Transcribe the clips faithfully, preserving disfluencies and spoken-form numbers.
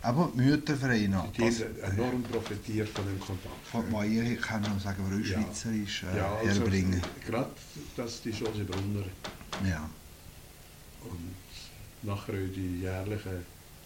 Aber die Müttervereine, die haben enorm profitiert von dem Kontakt. Von Meier, ich kann noch sagen, warum Ja. Schweizerisch äh, Ja, also herbringen. gerade das die Jose Brunner Ja. und nachher auch die jährlichen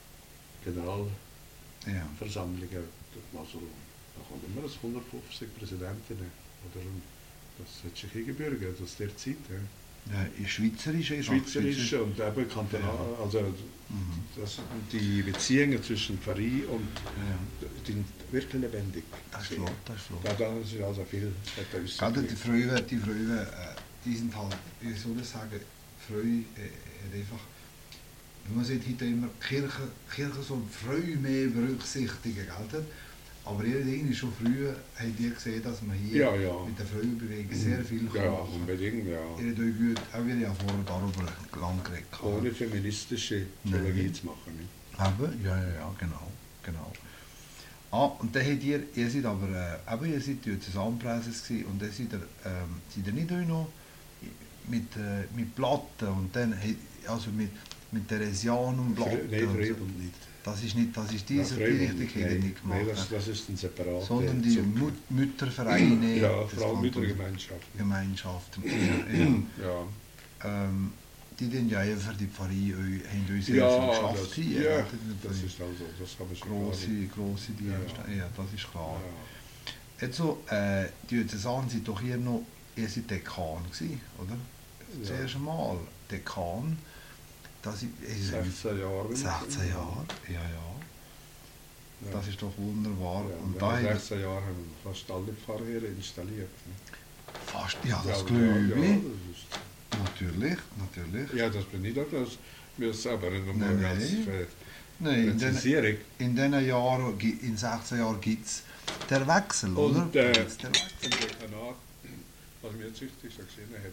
Generalversammlungen, Ja. also, da kommen immer das hundertfünfzig Präsidentinnen. Oder, das hat sich eingebürgert aus der Zeit. Ja. Ja, Schweizerisch ist Schweizerisch und eben kantonal, Ja. also Mhm. das, die Beziehungen zwischen Pfarrei und Ja. sind wirklich lebendig. Das ist flott, das ist flott. Ja, da ist also viel. Gerade die Frühe, die Frühe, äh, die sind halt, wie soll ich sagen, Frühe äh, hat einfach, man sieht heute immer, die Kirche, die Kirche soll Frühe mehr berücksichtigen, gell? Aber irgendwie schon früher habt ihr gesehen, dass man hier Ja, ja. mit der Frühbewegung sehr viel Ja, kann machen. unbedingt, ja. Ihr habt euch gut, auch wir ja vorher darüber lang geredet. Ohne feministische Theologie Nein. zu machen. Nicht? Aber, ja, ja, ja, genau, genau. Ah, und dann habt ihr, ihr seid aber, äh, eben, ihr seid Diözesanpräses gewesen und dann seid ihr, ähm, seid ihr nicht auch noch mit, äh, mit Platten und dann, habt- also mit, mit Theresianum-Platten. Nein, und so. Freibund nicht. Das ist nicht, das ist diese, Ja, die Freibund Richtung nicht. habt ihr Nein, nicht gemacht. nein, das, das ist ein separater Sondern die Zug. Mut Müttervereine. Ja, des Frau Kantons- Müttergemeinschaften. Gemeinschaften. Ja, ja. Ja, Ähm, die den ja für die Pfarrei eu- haben uns sehr ja, viel geschafft. das, hier, ja, ja, das ist also, das habe ich schon grosse, grosse Dienste. Ja, Ja, das ist klar. Ja. Jetzt so, äh, die Diözesan sind doch hier noch, ihr seid Dekan gewesen, oder? Das Ja. erste Mal Dekan. Das ist, ist sechzehn Jahre. sechzehn Jahre, ja, ja. Ja. Das ist doch wunderbar. Ja, und und da nach haben sechzehn Jahren haben wir fast alle Pfarrhöfe installiert. fast, ja, das ja, glaube ja, ich. ja, das ist, Natürlich, natürlich. ja, das bin ich auch, das wir selber nicht Nein, nochmal ganz nein. für Nein, in den, Präzisierung. in diesen Jahren, gi- in sechzehn Jahren gibt es den Wechsel, oder? Und äh, Gibt's den Wechsel? im Dekanat, was mir jetzt richtig so gesehen hat,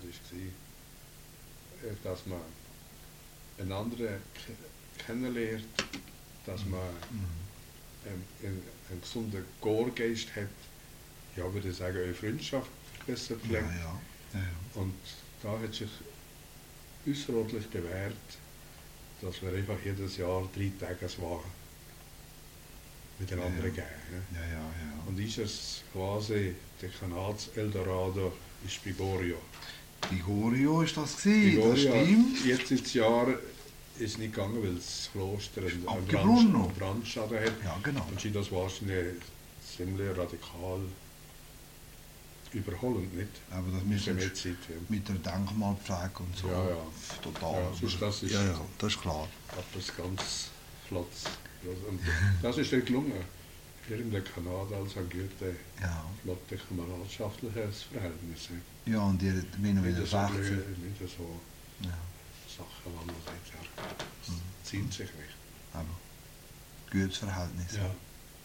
war, äh, dass man einander ke- kennenlernt, dass man Mhm. einen, einen, einen gesunden Chorgeist hat, ja, würde ich sagen, eine Freundschaft besser Ja, pflegt. ja. ja, ja. Und da hat sich außerordentlich bewährt, dass wir einfach jedes Jahr drei Tage war miteinander Ja, ja. gehen. Ja, ja, ja. Und ist es quasi Dekanats Eldorado ist Bigorio. Bigorio ist das gewesen, das Bigorio, stimmt. jetzt ins Jahr ist nicht gegangen, weil das Kloster einen einen abgebrannt noch. Brand, Brandschaden hat. Ja, genau. Und sie das wahrscheinlich ziemlich radikal überholend nicht. Aber das Ist ja müssen mehr Zeit. Ja. mit der Denkmalpflege und so. Ja, ja. Total. Ja, sonst das ist- ja, ja, das ist klar. Etwas ganz Flottes. Und das ist nicht gelungen. Hier in der Kanada als ein gute, Ja, flotte kameradschaftliches Verhältnis. ja und ihr meinen Nicht wieder so, sechzehn. blöd, nicht so Ja, Sachen, wo man sagt, ja, das Mhm. zieht sich nicht. aber gutes Verhältnis. Ja.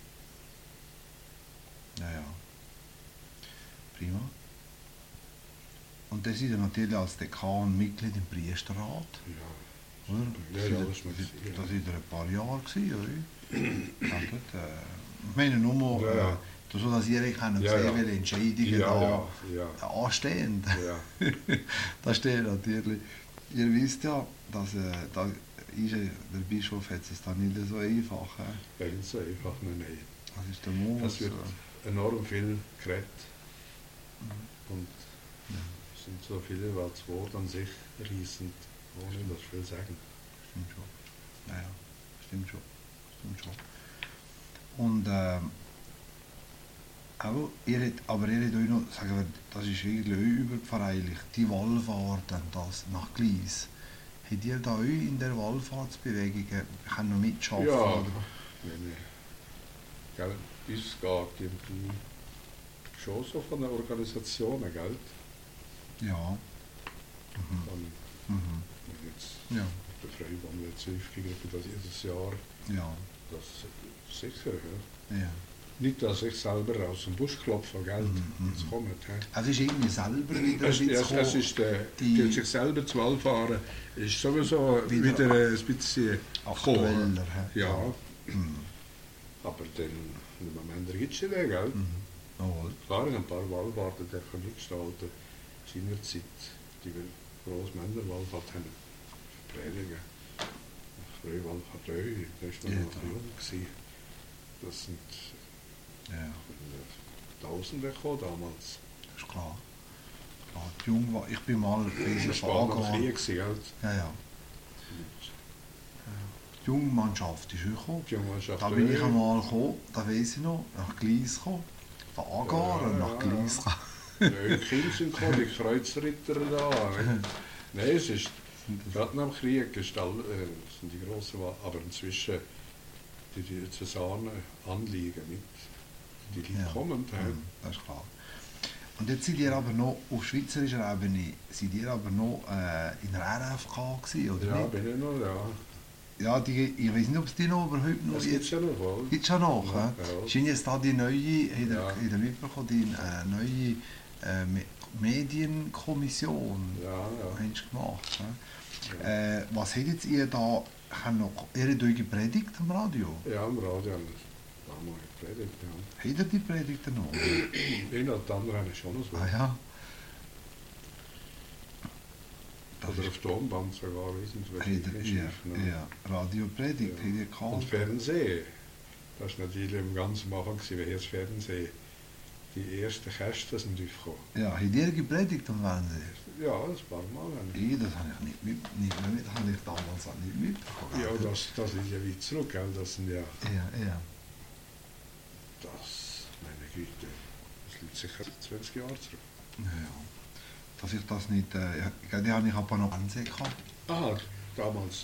Ja, ja. Prima. Und dann seid ihr natürlich als Dekan Mitglied im Priesterrat, Ja. oder? Ja, Seid ja, ihr- das muss ich- Da ja. seid ihr ein paar Jahre gewesen, oder? Ja, gut, äh, ich meine nur mal, Ja, ja. äh, so dass ihr können Ja, sehen, ja. welche Entscheidungen Ja, da ja, ja. anstehen. Ja. Da steht natürlich, ihr wisst ja, dass äh, da ist, äh, der Bischof hat es dann nicht so einfach. Äh. Ganz einfach, nein, nein. Das ist der Mond. Es wird enorm viel geredet. Mhm. Und Ja. es sind so viele, weil das Wort an sich riesend, ohne das viel sagen. Stimmt schon. Ja, ja, stimmt schon. Stimmt schon. Und ähm, aber ihr habt, aber ihr habt euch noch, sagen wir, das ist irgendwie überpfarreilich, die Wallfahrt und das nach Gleis. Habt ihr da euch in der Wallfahrtsbewegung äh, können noch mitschaffen? Ja, oder? nein, nein. Gell, uns geht irgendwie schon so von den Organisationen, gell? Ja. Mhm. Dann, Mhm. wenn jetzt Ja. der Freibund jetzt Hilfegruppe, das jedes Jahr, Ja. das ist sicher, ja. Ja. Nicht, dass ich selber aus dem Busch klopfe, gell? Mhm, Es mhm. kommt, he? Also ist irgendwie selber wieder ein Es, bisschen es, gekommen. es ist der, die- die, sich selber zu Wahl fahren, ist sowieso Wieder wieder, ein bisschen aktueller. gekommen. hä? Ja, Mhm. aber dann, im Moment gibt es ja den, gell? Mhm. Jawohl. Klar, ein paar Wahlfahrten dürfen mitgestalten. Seinerzeit, die Grossmännerwallfahrt haben predigen. Frühwald hat Röh, da ist man Ja, noch da. jung gewesen. Das sind Ja, ja, äh, Tausende gekommen damals. das ist klar. klar. Die Jung war, ich bin mal Das gewesen war von noch Aargau. Krieg gewesen, gell? Ja, ja. Die Jungmannschaft ist auch gekommen. Die Jungmannschaft Da bin ich Röh. einmal gekommen, da weiss ich noch, nach Gleis gekommen. Von Aargau Ja, und ja, nach ja. Gleis gekommen. Neue Kinder sind gekommen, die Kreuzritter da. Nicht? Nein, es ist, gerade nach dem Krieg ist all, äh, sind die grossen, Wa- aber inzwischen die, die Cäsane anliegen, nicht? Die, die Ja. kommen. hä? Mhm, das ist klar. Und jetzt sind ihr aber noch, auf schweizerischer Ebene, sind ihr aber noch äh, in der R F K gewesen, oder Ja, nicht? bin ich noch, ja. Ja, die, ich weiß nicht, ob es die noch überhaupt noch Das gibt es jetzt ja noch voll. gibt es schon noch. Ja, Ja, ja. Sind jetzt da die neue, habt ihr, Ja. habt ihr mitbekommen, die äh, neue äh, Me- Medienkommission Ja, ja. haben sie gemacht. Ja. Ja, Äh, was habt jetzt ihr da, haben noch, ihr habt eure Predigt am Radio? ja am Radio haben wir damals gepredigt. Ja. Habt ihr die Predigten noch? Einer und der andere haben schon noch so. Ah ja. Das Oder ist- auf Tonband sogar, wissen Sie, was Habt ich ihr, ja, geschrieben habe. ja, Radiopredigt, Ja. habt ihr gehabt? Und Fernsehen, das war natürlich im ganzen Anfang, gewesen, wie das Fernsehen. Die ersten Kästen sind aufgekommen. Ja, habt ihr gepredigt am Fernsehen? Ja, ein paar Mal. haben wir. Nee, das habe ich nicht, mit, nicht mehr mit, habe ich damals auch nicht mitbekommen. Ja, das, das ist ja weit zurück, gell? Das sind ja, Ja, ja. das, meine Güte, das liegt sicher zwanzig Jahre zurück. Ja, dass ich das nicht, äh, ja, ich- die habe ich aber noch Fernsehen gehabt. Ah, damals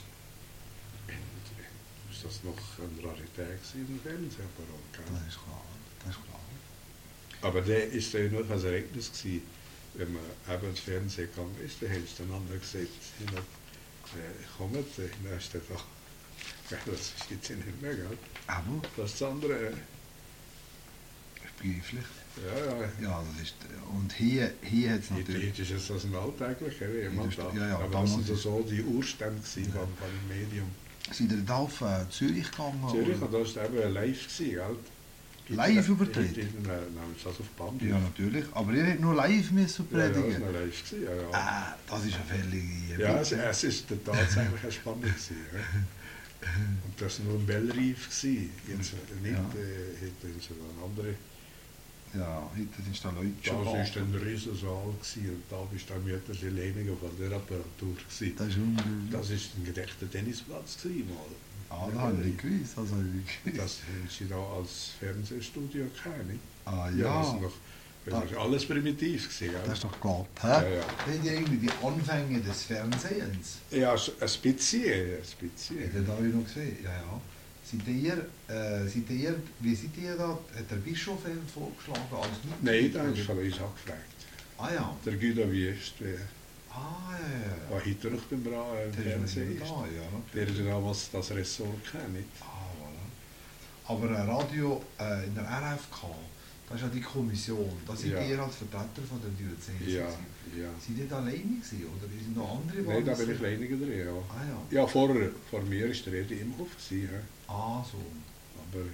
ist das noch eine Rarität gewesen, im Fernsehapparat, Das gell? ist klar, das ist klar. Aber der ist ja nur ein Ereignis gewesen, wenn man eben ins Fernsehen gegangen ist, dann hast du einander gesagt, äh, kommt, äh, dann ist der da. Ja, das ist jetzt nicht mehr, gell? Aber, Das ist das andere. äh, begreiflich. Ja, ja. Ja, das ist, und hier, hier hat es Heute natürlich, heute ist es das ein alltäglicher, wie immer Heute da. ist- ja, ja, aber das damals sind so, ist- so die Urstände gewesen Ja. von, von dem Medium. sind ihr da auf äh, Zürich gegangen? Zürich, oder? und das war eben live, gewesen, gell? Live Heute- übertragen? heute, äh, Nehmen Sie das auf Band? Ja, natürlich. Aber ihr habt nur live müssen ja, ja, das predigen. war noch live, gewesen, ja, ja. Ah, das ist eine völlige... Ja, es, es ist der tatsächlich eine Spannung gewesen. Ja. Und das war nur ein Bellrief gewesen. Jetzt äh, nicht, Ja. äh, hätte es eine andere. Ja, heute sind da Leute Da schon war da. ein Riesensaal gewesen, und da bist du mütterliche Lehnungen von der Apparatur gewesen. Das ist unglaublich. Das war ein gedeckter Tennisplatz gewesen, mal. Ah, das habe ich nicht gewusst. Das habe ich nicht gewusst. Das haben sie da als Fernsehstudio gehabt, nicht? Ah Ja, ja, das, ist noch, das ist alles primitiv gewesen, gell? das ist doch glatt. Hä? Ja, ja. Habt ihr irgendwie die Anfänge des Fernsehens? Ja, ein bisschen, ein bisschen. Habt ihr da noch gesehen? Ja, ja. Seid ihr, äh, seid ihr, wie seid ihr da? Hat der Bischof einen vorgeschlagen als Mitglied? Nein, da ist von uns angefragt. Ah ja. Der Guido Wüst, der Ah ja, ja, ja. war heute noch beim Ra- äh, Der ist Fernsehen. noch ist. da, ja. Der natürlich. hat damals das Ressort gehabt, nicht? Ah, voilà. Aber ein Radio äh, in der R F K, das ist ja die Kommission. Da seid Ja. ihr als Vertreter von der Diözese. Ja, gewesen. ja. Seid ihr da alleine gewesen, oder sind noch andere? Nein, da waren bin ich es? weniger drin, ja. Ah ja. Ja, vor, vor mir war der Edi Imhoff, gewesen, ja. Ah, so. Aber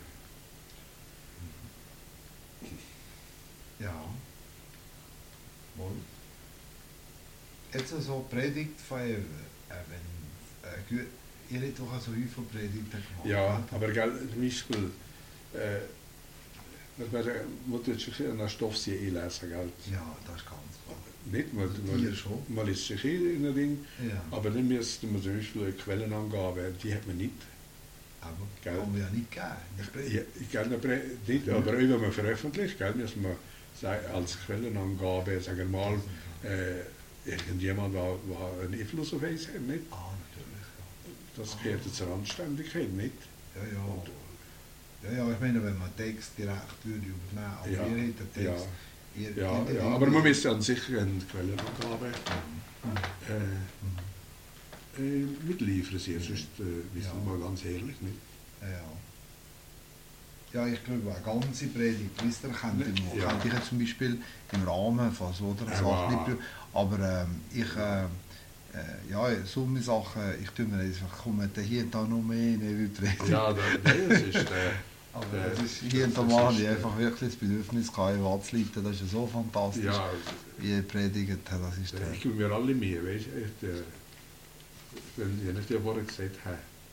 Ja. Wohl. Jetzt so Predigtfeier, äh, wenn, äh, gut, ihr habt doch auch so viele Predigten gemacht. ja, gell? aber gell, zum Beispiel, äh, das wäre, muss jetzt schon eine Stoffsie einlesen, gell? Ja, das ist ganz klar. Nicht, man, Hier man, schon. man liest sich in ein Ding, Ja. aber dann müsste man zum Beispiel eine Quellenangabe, die hat man nicht. Aber Gell? kann man ja nicht geben. in der Predigt. Ja, ich kann nicht, nicht aber auch wenn man veröffentlicht, gell, muss man sagen, als Quellenangabe, sagen wir mal, äh, irgendjemand, der, der einen Einfluss auf uns hat, nicht? Ah, natürlich. Ja. Das gehört zur Anständigkeit, nicht? Ja, ja. Ja, ja, ich meine, wenn man Text direkt würde übernehmen, aber Ja, ihr habt den ja. Text. Ihr, Ja, ihr- ja, ihr- aber man müsste an sich eine Quellenangabe Mhm. äh, äh, mitliefern, sie, sonst äh, wissen Ja. wir mal ganz ehrlich nicht. Ja. Ja, ich glaube, eine ganze Predigt, wisst ihr, könnte Ne, ich, ja. könnte ich jetzt zum Beispiel im Rahmen von so einer Ja, Sache wow. nicht, be- aber ähm, ich, äh, äh, ja, so eine Sachen, ich tue mir einfach, komm, da hier und da noch mehr, nicht wie Predigt. Ja, da, nein, das ist... Äh, Aber äh, es ist, hier und da das mal habe ist, ich äh, einfach wirklich das Bedürfnis gehabt, in Watt zu leiten, das ist ja so fantastisch, ja, wie ihr predigt, das ist der... ich gebe mir alle Mühe, weißt du, echt, äh, wenn ich nicht ja vorher gesagt habe,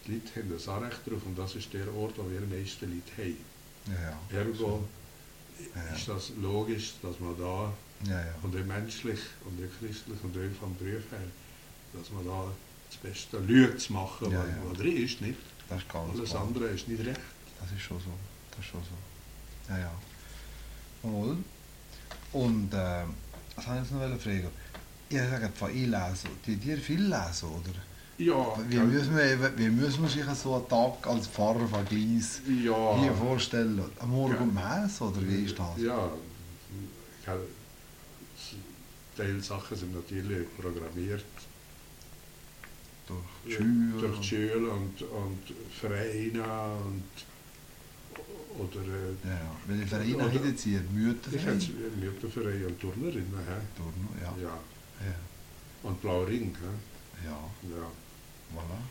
die Leute haben das Anrecht drauf und das ist der Ort, wo wir die meisten Leute haben. Ja, ja. Ergo Ja. ist das logisch, dass man da, Ja, ja. und auch menschlich und auch christlich und auch vom Beruf her, dass man da das Beste schaut zu machen, Ja, was ja. was drin ist, nicht? Das ist ganz Alles klar. andere ist nicht recht. Das ist schon so. Das ist schon so. Ja, ja. Wohl. Und äh, was habe ich jetzt noch fragen? Ihr sagt von ich lesen. Die dir viel lesen, oder? Ja, Wie gell? müssen, wir, wie müssen wir sich so einen Tag als Pfarrer von Gleis ja, hier vorstellen? Am Morgen Ja. um Mess, oder wie ist das? Ja, gell, Teilsachen sind natürlich programmiert Durch die ja, Schule? durch die Schule und, und Vereine und oder äh, Ja, ja. Welche Vereine Oder- habt ihr jetzt hier? ich Mütterverein? habe Mütterverein und Turnerinnen, hä? Turnen, ja. Ja. Ja. Und Blauring, hä? Ja, Ja. voilà.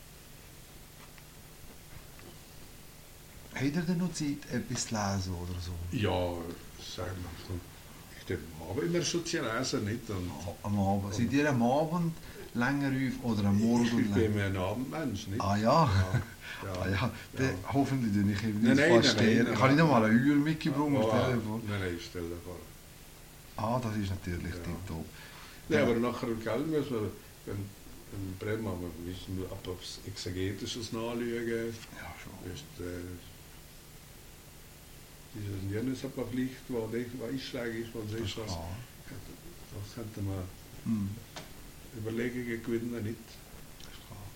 Habt ihr denn noch Zeit, etwas zu lesen oder so? Ja, sagen wir so. Ich denke, aber immer schon zu lesen, nicht? Und Am Abend. Seid ihr am Abend länger auf oder am Morgen ich, ich länger? bin mir ein Abendmensch, nicht? Ah ja? Ja, Ah ja, dann Ja. hoffentlich tue ich eben Nein, nicht nein, fast nein, nein, stehen. nein, Ich habe nicht nein. mal eine Uhr mitgebracht Oh, am Telefon. Nein, nein, stell dir vor. Ah, das ist natürlich Ja. tipptopp. Ja, aber nachher gell, müssen wir, wenn, wenn Bremer, wir müssen ab aufs Exegetisches nachschauen. Ja, schon. Ist, äh, dieses jenes aber Pflicht, wo nicht wo einschlägig ist, was Das ist ist das? klar. Das könnte man Hm, Überlegungen gewinnen, nicht? das ist klar.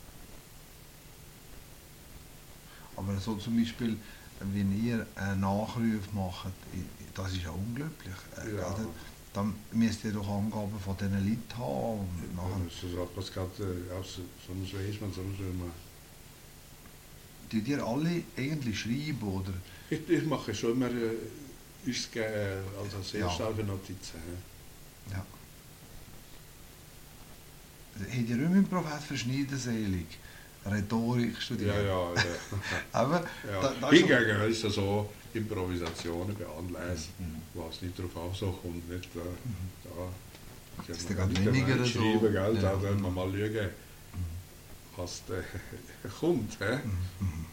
Aber so zum Beispiel, wenn ihr einen Nachruf macht, i- das ist ja unglaublich. Äh, Ja. gell? Dann müsst ihr doch Angaben von diesen Leuten haben. Und nachher, Das ist etwas gerade, äh, aus- sonst weiß man, sonst will man. tut ihr alle eigentlich schreiben, oder? Ich, ich mache schon immer äh, uns, äh, also sehr Ja. starke Notizen. hä? Ja. Habt ihr auch mit dem Prophet Verschneidenselig Rhetorik studiert? Ja, ja, ja. Aber ja. da, da ist schon- Hingegen ist es so Improvisationen beanlesen, Mhm. was nicht darauf ankommt. Nicht, da, da, Das ist ich der hab ganz mal weniger nicht so. schreiben, gell, Ja. da werden wir mal schauen, was da kommt. Hä? Mhm.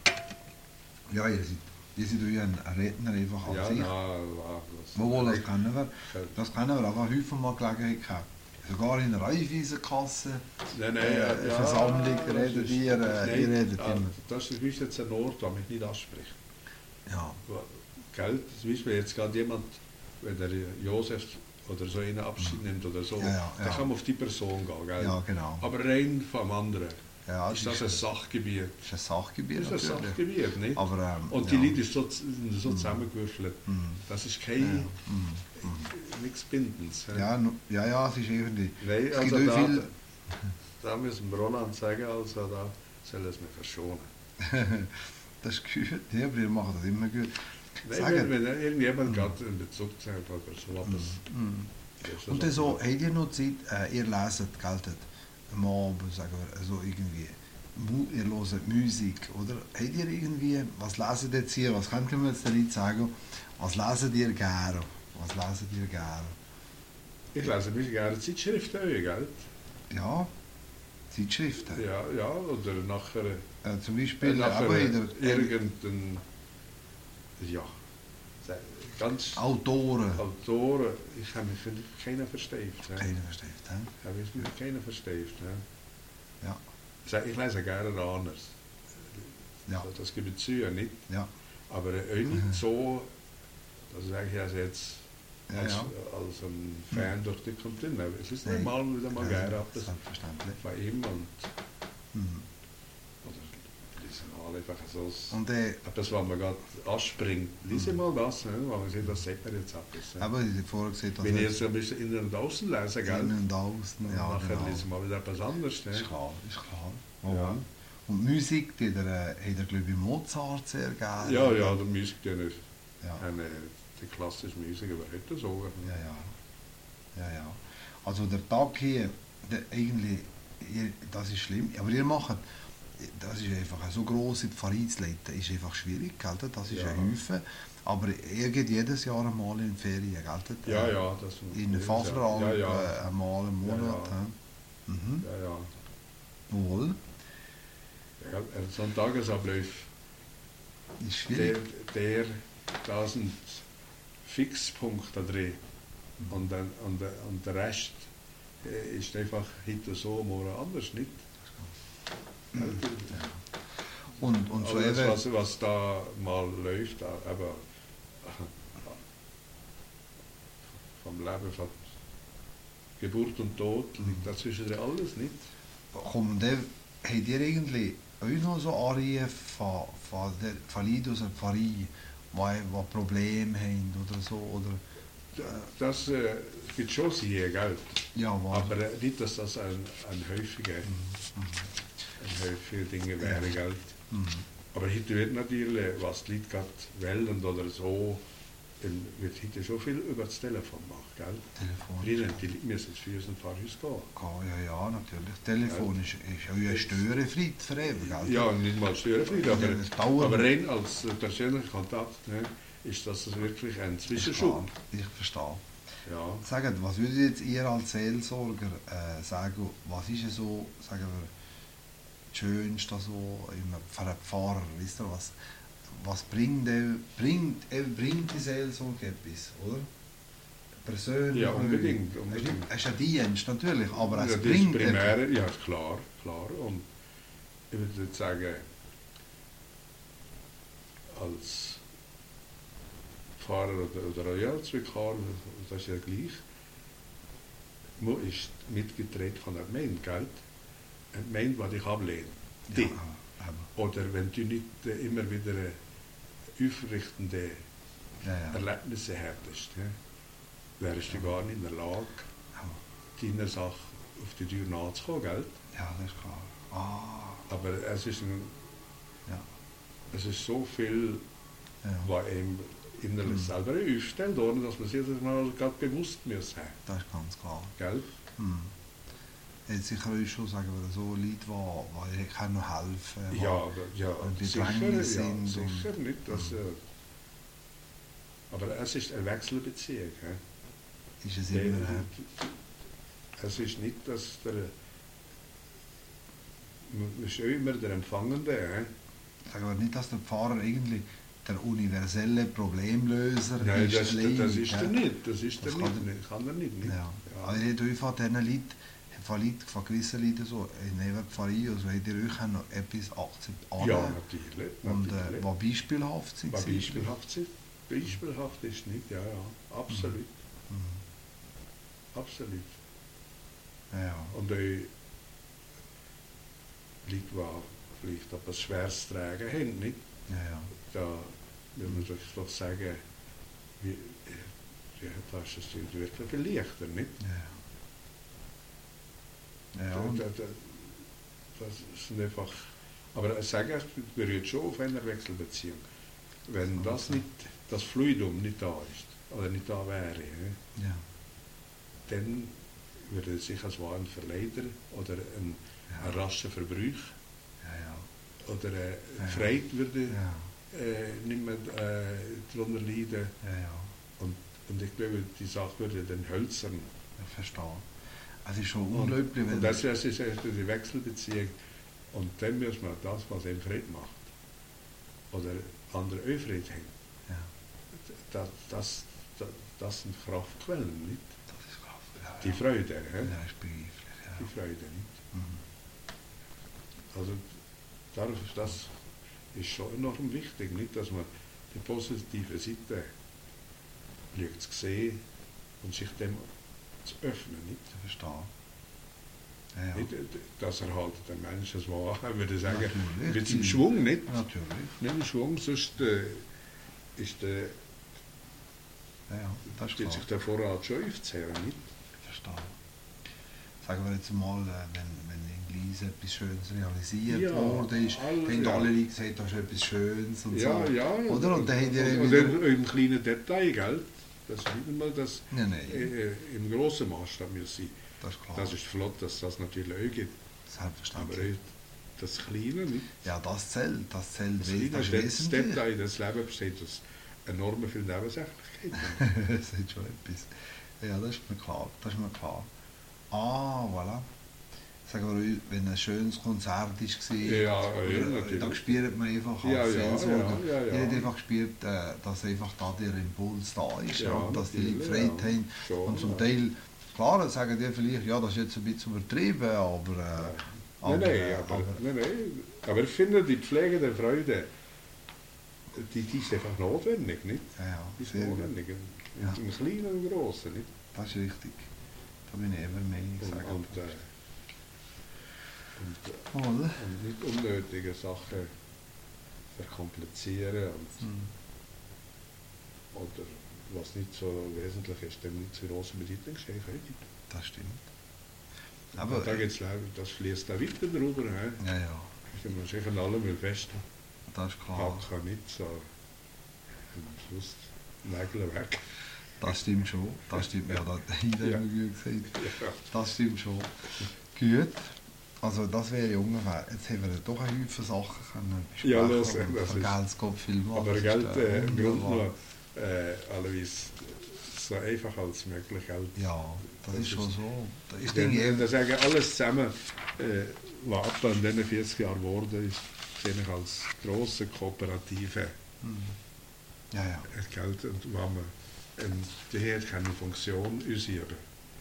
Ja, ihr seid, ihr seid euch ein Redner einfach an Ja, sich. na, wa- was, Wohl, das kennen wir. Ja. Das kennen wir auch häufig mal Gelegenheit gehabt. Sogar in der Raiffeisenkasse, Nein, nein, äh, ja, ja, Versammlung, das redet ist- ihr, äh, nein, ihr redet ah, immer. Das ist ist jetzt ein Ort, der mich nicht anspricht. Ja, Gell? Zum Beispiel jetzt gerade jemand, wenn der Josef oder so einen Abschied nimmt oder so, Ja, ja, dann ja. kann man auf die Person gehen. Gell? ja genau. Aber rein vom anderen Ja, ist das ein Sachgebiet. das ist ein Sachgebiet Das ist ein natürlich. Sachgebiet, nicht? Aber, ähm, Und die ja. Leute sind so, sind so zusammengewürfelt. Mhm. Das ist Ja, kein, ja. Mhm. nichts Bindendes. hä? Ja, nu- ja, ja, es ist irgendwie... Nein, Es also gibt auch da, viel... da müssen wir Roland sagen, also da soll es mir verschonen. Das ist gut, ja, aber ihr macht das immer gut. Nein, Sagen- wenn, wenn irgendjemand gerade in Bezug zu haben oder so etwas. Mhm. ist das Und dann so, auch- habt ihr noch Zeit, äh, ihr leset, geltet, am Abend, sagen wir, so irgendwie, Mu- ihr hört Musik, oder? Habt ihr irgendwie, was leset ihr jetzt hier, was könnt ihr mir jetzt den Leuten sagen, was leset ihr gerne? Was leset ihr gerne? Ich lese mich gerne Zeitschriften, gell? Ja, Zeitschriften. Ja, ja, oder nachher, Äh, zum äh, Beispiel, nachher aber in der, irgendein, ja, se- ganz Autoren. Autoren, ich habe mich für keinen versteift. hä? Keiner versteht, hä? Ich habe mich für keinen versteift. hä? Ja. Ich sag, Ich lese gerne anders. Ja. Also, das gebe ich zu, nicht. Ja. Aber auch nicht so, dass ich eigentlich also jetzt Ja, als, ja. als ein Fan durch die kommt hin. Es ist Nein. nicht mal wieder mal Ja, gerne etwas selbstverständlich. von ihm und Mhm. oder lesen mal einfach so Und äh, etwas, was man gerade anspringt. Lies mal das, ne? Weil man sieht, das sagt man jetzt etwas. Ne? aber ich habe vorher gesehen, dass Wenn ich er jetzt ein bisschen innen und außen lese, gell? innen und außen, Und ja, nachher genau. lesen wir wieder etwas anderes. Ne? Ist klar, ist klar. Ja. Ja. Und Musik, die der, äh, hat er, glaube ich, Mozart sehr gerne. Ja, ja, der Musik, die, nicht, Ja, eine, die klassische Musik, aber heute so. ja, ja. Ja, ja. Also der Tag hier, der, eigentlich, ihr, das ist schlimm, aber ihr macht, das ist einfach so grosse Pfarrei zu leiten, ist einfach schwierig, gell? Das ist Ja. ein Haufen. Aber ihr geht jedes Jahr einmal in die Ferien, gell? Ja, ja, das In Faseralp, ja, ja, äh, einmal im Ja, Monat. ja. hä? Mhm. ja, ja. Wohl. Ja, so ein Tagesablauf, Ist schwierig. der, der, da sind Fixpunkte drin und, dann, und, und der Rest äh, ist einfach heute so, morgen anders, nicht? Ja. Und, und so Alles, eben, was, was da mal läuft, aber vom Leben, von Geburt und Tod, liegt dazwischen alles nicht. komm, der, habt ihr irgendwie auch noch so Arien von, von, der, von Leuten aus der Pfarrei, die, die Probleme haben oder so? Oder, Das äh, gibt schon sehr, gell? ja, was? Aber äh, nicht, dass das ein, ein häufiger, Mhm. ein häufiger Dinge wäre, Ja. gell? Mhm. Aber heute wird natürlich, was die Leute gerade wählen oder so, dann wird heute schon viel über das Telefon gemacht, gell? Telefon. Früher, die Leute müssen jetzt für ein Pfarrhaus gehen. Ja, ja, natürlich. Telefon ist, ist auch ein Störenfried für eben, gell? Ja, nicht mal Störenfried, aber, Ja, das dauert aber nicht. rein als persönlicher Kontakt, ne, ist das wirklich ein Ist Zwischenschub. klar, ich verstehe. Ja. Sagt, was würdet jetzt ihr als Seelsorger äh, sagen, was ist so, sagen wir, das Schönste so im, für einen Pfarrer, wisst ihr, was, was bringt, der, bringt, er bringt die Seelsorge etwas, oder? Persönlich. Ja, unbedingt, unbedingt. Es ist ein Dienst, natürlich, aber es Ja, das bringt Primäre, ja, klar, klar. Und ich würde jetzt sagen, als Pfarrer oder, oder ja, als Vikar, das ist ja gleich, man ist mitgetreten von der Gemeinde, gell? Eine Gemeinde, die dich ablehnt. Die. Ja, aber, Oder wenn du nicht äh, immer wieder äh, aufrichtende ja, ja. Erlebnisse hättest, ja, wärst du gar nicht in der Lage, deiner Sache auf die Tür nachzukommen, gell? Ja, das ist klar. Ah, Aber es ist, ein, ja, es ist so viel, ja, was einem innerlich Mhm. selber aufstellt, ohne dass man sich das mal gerade bewusst muss haben, das ist ganz klar. gell? Hm. Jetzt sicher auch schon, sagen wir so, Leute, die, die können noch helfen, die- Ja, ja, die sicher, Bedrängnis ja, sind sicher nicht. Dass, Mhm. äh, aber es ist eine Wechselbeziehung. He? ist es Der- immer, äh, Es ist nicht, dass der. Man ist ja immer der Empfangende. He? sagen wir nicht, dass der Pfarrer irgendwie der universelle Problemlöser Nein, ist. das, allein, das ist gell? er nicht. Das ist Das er kann nicht. er- Nicht. Kann er nicht. nicht. Ja. Ja. Aber ich rede von diesen Leuten, von, Leuten, von gewissen Leuten so, in der Pfarrei, also habt ihr euch noch etwas akzeptiert Ja, natürlich. und äh, natürlich. die beispielhaft sind. Was beispielhaft sind. Beispielhaft ist nicht, ja, ja. Absolut. Mhm. Absolut. Ja, ja. Und auch Leute, die vielleicht etwas Schweres tragen haben, nicht? Ja, ja. Da will man sich doch sagen, wie, ja, das ist es wirklich viel leichter, nicht? Ja, ja. Ja, und, Da- da- Das sind einfach, aber ich sage, es berührt schon auf einer Wechselbeziehung. Wenn das nicht, das Fluidum nicht da ist, oder nicht da wäre, ja, ja, dann würde es sich als wahren Verleider oder ein, ja, ein rascher Verbrauch ja, ja. oder eine Ja. Freude würde Ja, äh, nicht mehr äh, darunter leiden. ja, ja. Und, und ich glaube, die Sache würde dann hölzern. Ich verstehe. Es ist schon Und, unglaublich, wenn und das, das ist echt die Wechselbeziehung. Und dann muss man das, was ihm Frieden macht, oder andere auch Frieden haben, ja, das, das, das, das sind Kraftquellen, nicht? das ist Kraft. Ja, Die ja. Freude, hä? Ja, ist begreiflich, ja. Die Freude, nicht? Mhm. Also dadurch, das ist schon enorm wichtig, nicht, dass man die positive Seite schaut zu sehen und sich dem zu öffnen, nicht? Ich verstehe. Ja, ja. Nicht, dass er halt der Mensch es war, würde ich sagen, Natürlich. mit dem Schwung, nicht? Natürlich. Nicht im Schwung, sonst äh, ist der, Ja, ja, das ist steht klar. sich der Vorrat schon aufzuhören, nicht? Ich verstehe. Sagen wir jetzt mal, äh, wenn, wenn in Gleis etwas Schönes realisiert Ja, worden ist, alles, haben ja. alle Leute gesagt, das ist etwas Schönes und Ja, so. ja. Oder? Und dann haben die und, und wieder... dann im kleinen Detail, gell? Das ist nicht einmal das Nein, nein, äh, im grossen Maßstab muss sein. das ist klar. Das ist flott, dass das natürlich auch gibt. Aber Selbstverständlich. auch das Kleine, nicht? Ja, das zählt. Das zählt. Das, Das Kleine, ist das wesentlich. Detail des Lebens besteht aus enorm viel Nebensächlichkeit. Das ist schon etwas. Ja, das ist mir klar. Das ist mir klar. Ah, voilà. sagen wir, wenn ein schönes Konzert war, Ja, ja, oder, natürlich. da spürt man einfach Ja, als ja, Seelsorger, ja, ja, ja. ihr habt einfach gespürt, äh, dass einfach da der Impuls da ist, Ja, und dass die Leute natürlich, Freude ja. haben. Schon, Und zum ja. Teil, klar, sagen die vielleicht, ja, das ist jetzt ein bisschen übertrieben, aber... Äh, Ja. aber, Nein, nein, äh, aber, aber nein, nein. Aber ich finde, die Pflege der Freude, die, die ist einfach notwendig, nicht? ja, ja, Die ist sehr gut. notwendig. Im, Ja. im Kleinen und im Großen, nicht? Das ist richtig. Da bin ich immer mehr Und, gesagt. und, äh, und, äh, Oder? und nicht unnötige Sachen verkomplizieren und, Hm. oder was nicht so wesentlich ist, dem nicht zu große Bedeutung schenken. Das stimmt. Aber Aber, da geht's, das fließt da weiter drüber. He? ja, ja, Man sich an allem will festhalten. das ist klar. Packen nicht so am Schluss Nägel weg. Das stimmt schon. Das stimmt, ja, das hat jeder Ja. immer gut gesagt. Ja. Das stimmt schon. Gut. Also das wäre ungefähr, jetzt haben wir doch einen Haufen Sachen können besprechen. Ja, los, und das von ist- Geld geht viel mehr. Aber Das ist, Geld, äh, im Grunde wunderbar. genommen, äh, allerdings so einfach als möglich Geld. Ja, das, Das ist schon ist- so. Das ist Denn, Dinge, das sagen alles zusammen, äh, was ab in diesen vierzig Jahren geworden ist, sehe ich als grosse kooperative Hm. Ja, ja. Geld und wo man ähm, die hat keine Funktion ausüben.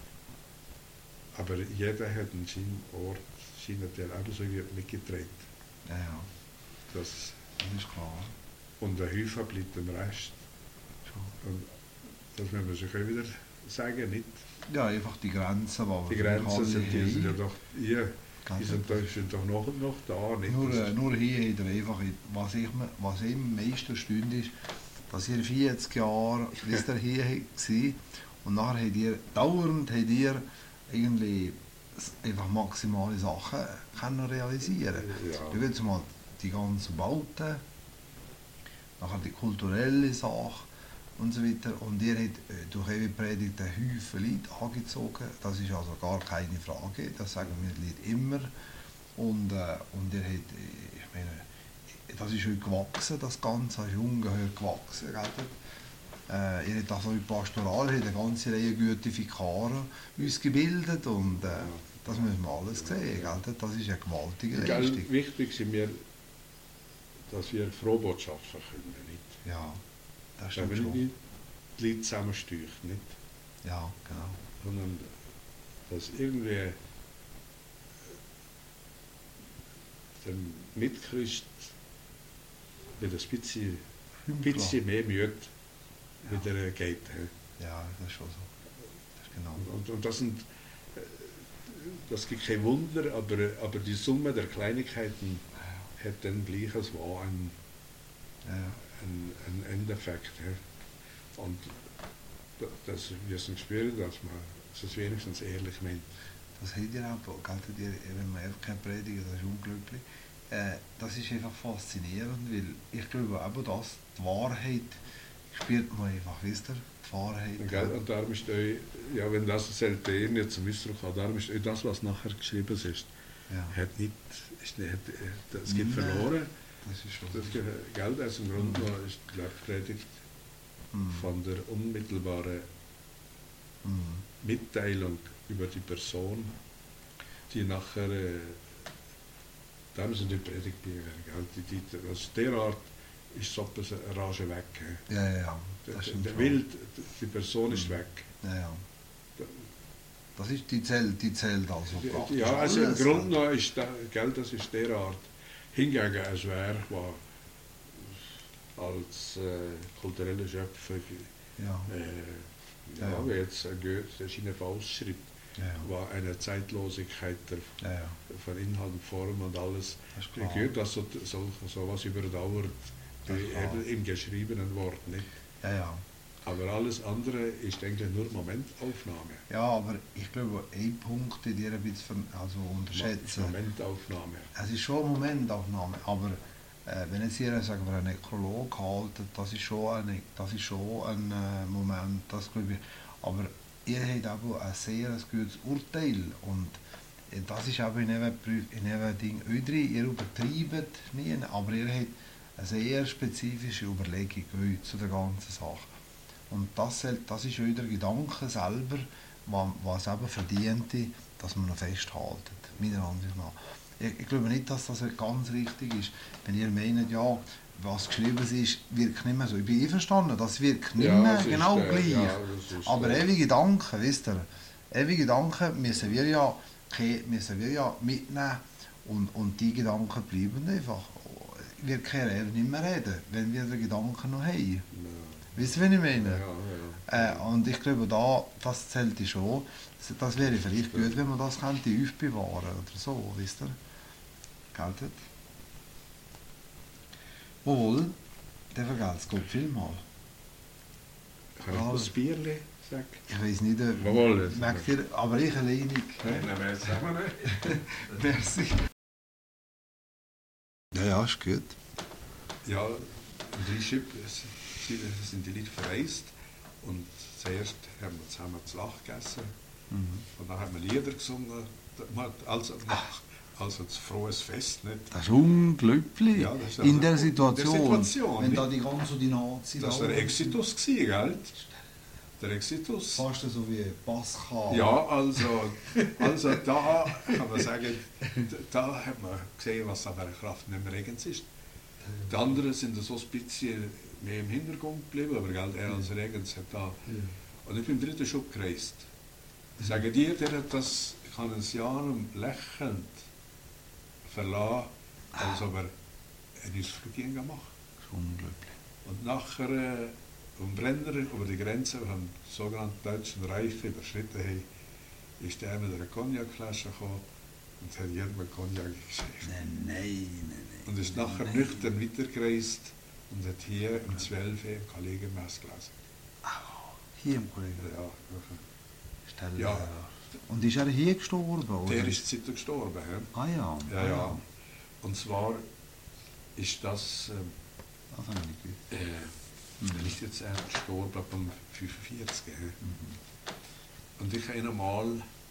Aber jeder hat einen seinen Ort, seinen Teil ebenso wie mitgetragen. Ja, ja. Das, Das ist klar. und der Häufer bleibt dem Rest. Schon. Und das müssen wir sich auch wieder sagen, nicht? Ja, einfach die Grenzen, die Die wir Grenzen sind, die sind ja haben. doch, hier, die Gell? sind, doch- sind doch noch, noch da, nicht? Nur, Das- äh, nur hier hat er einfach, was ich, mir- was ich am meisten stund ist, dass ihr vierzig Jahre, bis ihr hier war, und nachher habt ihr, dauernd habt ihr irgendwie s- einfach maximale Sachen können realisieren. Ja. Du willst mal die ganzen Bauten, nachher die kulturelle Sache und so weiter. Und ihr habt äh, durch eure Predigt einen Haufen Leute angezogen. Das ist also gar keine Frage, das sagen wir die Leute immer. Und, äh, und ihr habt, äh, ich meine, das ist heute gewachsen, das Ganze, das ist ungeheuer gewachsen. Gell? Äh, ihr habt also in Pastoral habt eine ganze Reihe gute Vikare uns gebildet und äh, das müssen wir alles sehen. Gell? Das ist eine gewaltige Gell, Leistung. wichtig sind mir, dass wir Frohbotschaft verkünden, nicht? Ja, das Dass stimmt wir schon. nicht die Leute zusammensteuchen, nicht? Ja, genau. Sondern dass irgendwie dem Mitchrist wieder ein bisschen, ein bisschen mehr Mühe wieder geht. he. Ja, das ist schon so. Das ist genau. Und, und das sind, äh, das gibt kein Wunder, aber, aber die Summe der Kleinigkeiten hat dann gleich als war ein, Ja, ja. ein, ein Endeffekt. he. Und da- das, wir sind spüren, dass man es wenigstens ehrlich meint. Das habt ihr auch, gell, ihr, wenn man einfach kein Prediger, das ist unglücklich. Äh, das ist einfach faszinierend, weil ich glaube eben, dass die Wahrheit spürt man einfach, wisst ihr? Die Wahrheit. Und, gell, und darum ist euch, ja, wenn das sollte ihr nicht zum Ausdruck kommen, darum ist euch das, was nachher geschrieben ist, Ja, hat nicht, ist nicht, das geht Nein. verloren. das ist schon Das so. geht, gell, also im Grunde genommen ist die Predigt Mhm. von der unmittelbaren Mhm. Mitteilung über die Person, die nachher, äh, darum sind die Predigtbücher, gell, die, die, also derart ist so etwas eine Rage weg. he. Ja, ja, ja. Der, Das stimmt der schon. Wild, die Person ist Mhm. weg. Ja, ja. Das ist, die zählt, die zählt also praktisch Ja, also im alles, Grunde gell? genommen ist da, gell, das ist derart hingegen als wer, was als äh, kulturelle Schöpfung, Ja, äh, Ja, ja, ja. wie jetzt ein Goethe seine Faust schreibt, ja, ja. war eine Zeitlosigkeit der, ja, ja. von Inhalt und Form und alles. Das ist Ich klar. gehört, dass so, so, so was überdauert, Das ist wie klar. eben im geschriebenen Wort. Nicht? Ja, ja. Aber alles andere ist eigentlich nur Momentaufnahme. Ja, aber ich glaube, ein Punkt, den ihr ein bisschen also unterschätzen. Momentaufnahme. Es ist schon eine Momentaufnahme, aber äh, wenn jetzt hier sagen wir, einen Nekrolog haltet, das ist schon ein, das ist schon ein äh, Moment, das glaube ich. Aber ihr habt auch ein sehr ein gutes Urteil und äh, das ist auch in einem Prüf- in einem Ding auch drin. Ihr übertreibt nie, aber ihr habt eine sehr spezifische Überlegung auch zu der ganzen Sache. Und das, soll- das ist euer Gedanke selber, wa- was eben verdiente, dass man noch festhalten, meiner Ansicht nach. Ich, ich glaube nicht, dass das ganz richtig ist, wenn ihr meint, ja, was geschrieben ist, wirkt nicht mehr so. Ich bin einverstanden, das wirkt nicht Ja, mehr es ist genau der, gleich. ja, das ist Aber der. ewige Gedanken, wisst ihr, ewige Gedanken müssen wir ja, müssen wir ja mitnehmen und, und die Gedanken bleiben einfach. Wir können eben nicht mehr reden, wenn wir die Gedanken noch haben. Ja. Wisst ihr, was ich meine? Ja, ja. Äh, und ich glaube, da, das zählt schon. Das, das wäre vielleicht gut, wenn man das könnte aufbewahren oder so, wisst ihr? Geltet? Wohl, der vergelt's Gott vielmal. Kann ich das Bierli sagen? Ich weiß nicht, äh, Jawohl, das- merkt ihr, aber ich alleinig. Nein, wir jetzt sagen wir nicht. Merci. Ja, ja, ist gut. Ja, in Rischib sind die Leute verreist und zuerst haben wir zusammen zu Lach gegessen Mhm. und dann haben wir Lieder gesungen, also, also ein frohes Fest, nicht? Das ist unglaublich. Ja, das ist in also- der in Situation, der Situation, wenn nicht? da die ganze die Nazi Das da war der Exitus, gewesen, gell? Der Exitus. fast so wie Pascal. Ja, also, also da kann man sagen, da hat man gesehen, was an der Kraft nicht mehr regens ist. Die anderen sind so ein bisschen mehr im Hintergrund geblieben, aber gell, er als Regens hat da... Und ich bin im dritten Schub gereist. Ich sage dir, der hat das Kanisianum lächelnd verlassen, als ob er einen Ausflug gemacht. Das ist unglaublich. Und nachher, äh, um Brenner über die Grenze, wir haben den sogenannten deutschen Reif überschritten, haben, ist der mit einer Cognacflasche gekommen und hat jedem einen Cognac geschenkt. Nein, nein, nein, nein. Und ist nachher nein. nüchtern weitergereist und hat hier um zwölf Uhr im Kollegenmess gelesen. Hier im Kollegen. Ja, Stell, Ja. äh, Und ist er hier gestorben? Oder? der ist zeitlich gestorben. He? Ah ja. Ja, ah, ja. Und zwar ist das, ähm, Das habe ich nicht gewusst. äh, er ist jetzt äh, gestorben ab um fünfundvierzig. He? Mhm. Und ich habe einmal,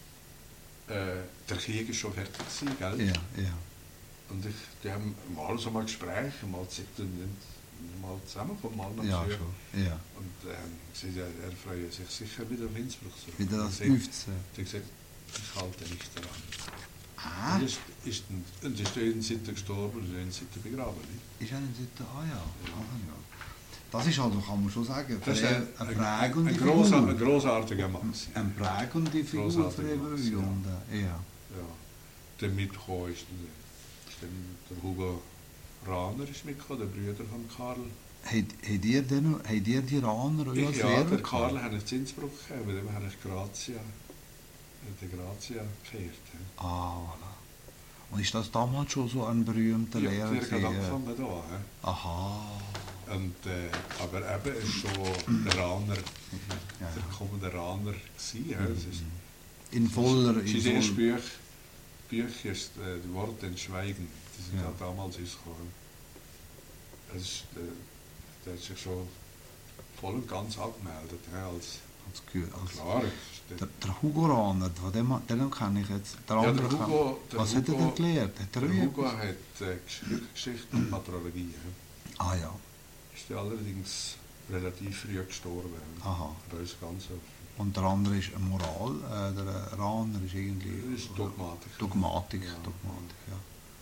äh, der Krieg ist schon fertig gewesen, gell? Ja, ja. Und ich, die haben mal so ein Gespräch, mal zitten, mal zusammenkommen, mal noch Ja, zu. schon. Ja. Und ähm, sie, er, er freut sich sicher wieder auf Innsbruck zurück. Wieder Und das er sagt- fünfzehn. Er hat gesagt, ich halte nicht daran. Ah, Und ist, ist, ein- und ist in Sitten gestorben und in Sitten begraben. Nicht? ist er in Sitten? Ah ja. Ah, ja. Das ist also, kann man schon sagen, Das ist ein, eine ein, prägende ein, großer, ein Figur. großartiger Mann. Eine prägende Figur für Großartiger Mann, Rebellion. Ja. Ja. Der mitgekommen ist, der, ist der, der Hugo Rahner ist mitgekommen, der Brüder von Karl. Habt habt ihr, denn, habt ihr die Raner euch als Ich, ja, Lehrer der gehabt? Karl habe ich zu Innsbruck gegeben, mit dem habe ich Grazia, äh, die Grazia geehrt. Ja. Ah, voilà. Und ist das damals schon so ein berühmter Ja, Lehrer? der hat gewesen? angefangen da. He. Aha. Und, äh, aber eben ist schon der Raner, Ja, der ja. kommende Raner gewesen. He. Es ist, In voller... Sein In erstes voll, Buch, Buch ist äh, die Worte in Schweigen. Die sind Ja. ja. damals rausgekommen. Es ist, äh, der hat sich schon voll und ganz angemeldet. He, als, als, Gü- als, klar, es ist der, der Hugo Raner, von dem, den kenne ich jetzt. Der Ja, andere der kann- Hugo, der Was hat er Hugo, denn gelehrt? Hat er der euch Hugo etwas- hat äh, Gesch- Geschichte und Patrologie. He. Ah ja. Ist ja allerdings relativ früh gestorben. Aha. Bei uns ganz so. Und der andere ist eine Moral. Äh, der Raner ist irgendwie... Das ist Dogmatik. Dogmatik, Ja. Dogmatik, ja.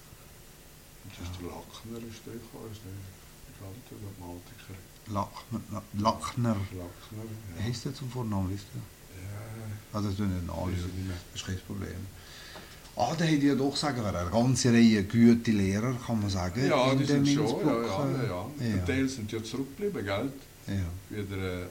Und das ist der Lackner, ist der gekommen, ist der bekannte Dogmatiker. Lackner. Lackner. Lackner, Wie heißt der zum Vornamen, wisst ihr? Ja, Also das tun nicht alle. weiß ich nicht mehr. Das ist kein Problem. Ah, da hätte ich ja doch sagen, wäre eine ganze Reihe gute Lehrer, kann man sagen. Ja, in die dem sind schon, ja, Innsbruck, ja, ja, ja. äh, Ein Teil sind ja zurückgeblieben, gell? ja. Wie der äh,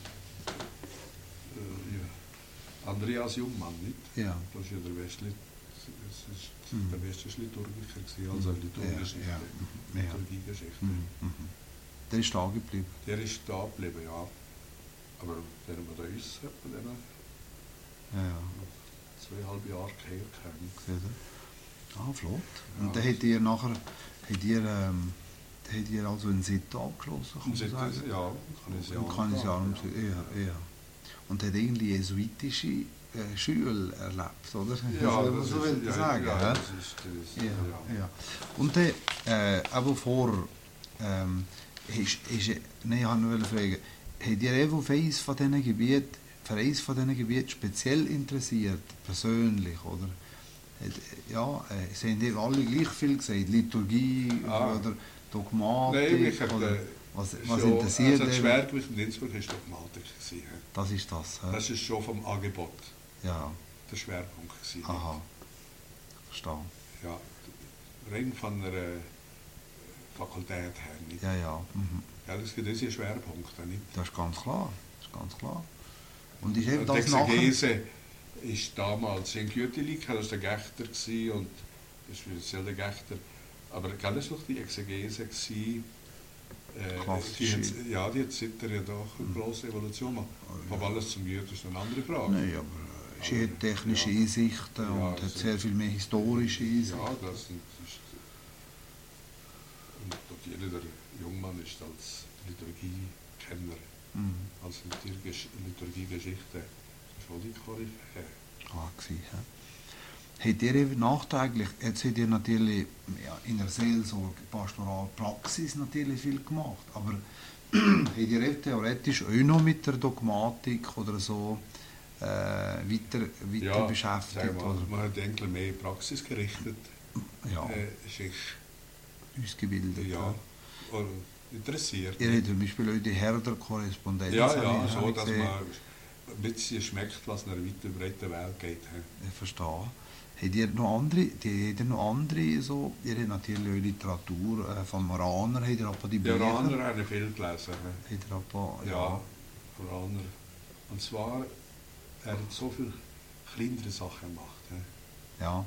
äh, ja, Andreas Jungmann, nicht? Ja. Das ist ja der Westli, das ist Mhm. der westliche Liturgiker gewesen, also Mhm. Liturgeschichte, Ja, ja. Ja. Liturgiegeschichte. Mhm. Mhm. Der ist da geblieben. Der ist da geblieben, ja. Aber der wir da ist, hat man den Ja, ja. zweieinhalb Jahre gehört haben. Seht ihr? Ah, flott. Ja. Und dann hättet ihr nachher, hättet ihr, ähm, dann hättet ihr also in Sitten abgeschlossen, kann man Und sagen? seit- ja, kann ich Im Kanisianum, ja, ja. Und hat irgendwie jesuitische äh, Schule erlebt, oder? Ja, Also, das so ist- will ich ja, sagen. ja, hä? das ist, das, Ja, ja. ja. Und dann, äh, aber vor, ähm, ist, ist, nein, ich wollte noch fragen, habt ihr eben auf eines von diesen Gebieten für eines von diesen Gebieten speziell interessiert, persönlich, oder? Hat, ja, äh, sie haben eben alle gleich viel gesagt, Liturgie Ah. oder Dogmatik, Nein, mich hat, oder äh, was, was schon, interessiert also das eben? Schwergewicht in Innsbruck war Dogmatik. Gewesen, hä? Das ist das, hä? Das ist schon vom Angebot Ja, der Schwerpunkt. Gewesen, aha, verstehe. Ja, rein von der äh, Fakultät her nicht. Ja, ja, mhm. Ja, das gibt diese Schwerpunkte nicht. Das ist ganz klar, das ist ganz klar. Und ist eben Die das nachher... Exegese ist damals in Gütelik, das war der Gächter gewesen, und das ist speziell der Gächter. Aber gell, das war doch die Exegese gewesen, äh, Klassisch. die hat, ja, die hat seither ja doch eine grosse Evolution gemacht. Ob alles zum Guten ist eine andere Frage. Nein, aber äh, sie Aber, hat technische ja. Einsichten Ja, und hat also- sehr viel mehr historische Einsichten. Ja, das sind, ist, und dort jeder der Jungmann ist als Liturgiekenner, Mhm. als Liturgie- Liturgiegeschichte schon die Koryphäe. Ah, gewesen, ja. Habt ihr eben nachträglich, jetzt habt ihr natürlich ja, in der Seelsorge, Pastoral, Praxis natürlich viel gemacht, aber habt ihr eben theoretisch auch noch mit der Dogmatik oder so äh, weiter, weiter Ja, beschäftigt? sagen wir mal, Oder? man hat eigentlich mehr praxisgerichtet Ja, äh, sich ausgebildet. ja, oder interessiert. Ihr habt zum Beispiel auch die Herder-Korrespondenz. Ja, habe ja, ich- so, habe ich dass gesehen. man ein bisschen schmeckt, was in einer weiten, breiten Welt geht. he. Ich verstehe. Habt ihr noch andere, die, habt ihr noch andere so, ihr habt natürlich auch Literatur äh, von Moraner, habt ihr aber die Die Bücher? Iraner haben viel gelesen. he. Habt ihr aber, Ja, Iraner. Und zwar, er hat so viele kleinere Sachen gemacht. he. ja,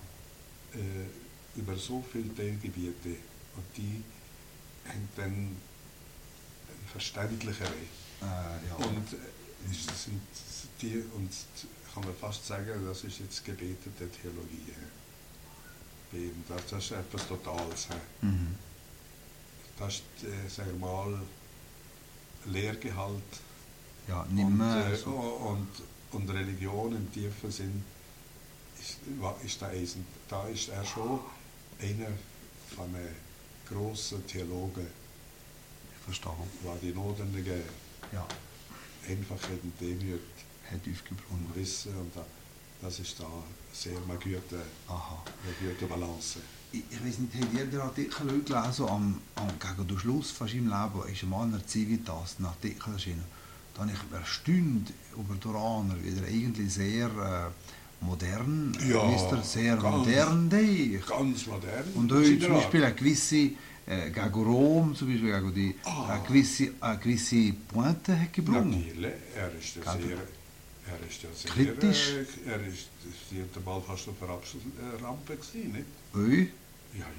Äh, über so viele Teilgebiete. Und die haben dann eine verständlichere. äh, ja. Und äh, es sind die, und kann man fast sagen, das ist jetzt gebetete Theologie. he. Beten, Das, das ist etwas Totales. he. Mhm. Das ist, äh, sagen wir mal, Lehrgehalt Ja, nicht und, mehr äh, so. und, und Religion im tiefen Sinn ist, wa- ist da, eisen. Da ist er schon einer von den grossen Theologen, Ich verstehe. der die notwendige Ja, Einfachheit und Demut hat und aufgebrungen. Wissen, und da, das ist da sehr eine gute, Aha. eine gute Balance. Ich, ich weiß nicht, habt ihr den Artikel auch gelesen, am, am, gegen den Schluss von seinem Leben ist mal in der Civitas ein Artikel erschienen. Da habe ich erstaunt über die Iraner, wie er eigentlich sehr äh, modern, äh, Ja, wisst ihr, sehr ganz- modern denkt. Ganz modern. Und auch zum Siderat. Beispiel eine gewisse, äh, gegen Rom, zum Beispiel gegen die, Ah. eine gewisse, eine gewisse Pointe hat gebrungen. Natürlich, er ist ja Gell? sehr, er ist ja sehr, Kritisch. Äh, er ist, sie hat mal fast auf der Abschlussrampe gewesen, nicht? Ui, Ja, ja.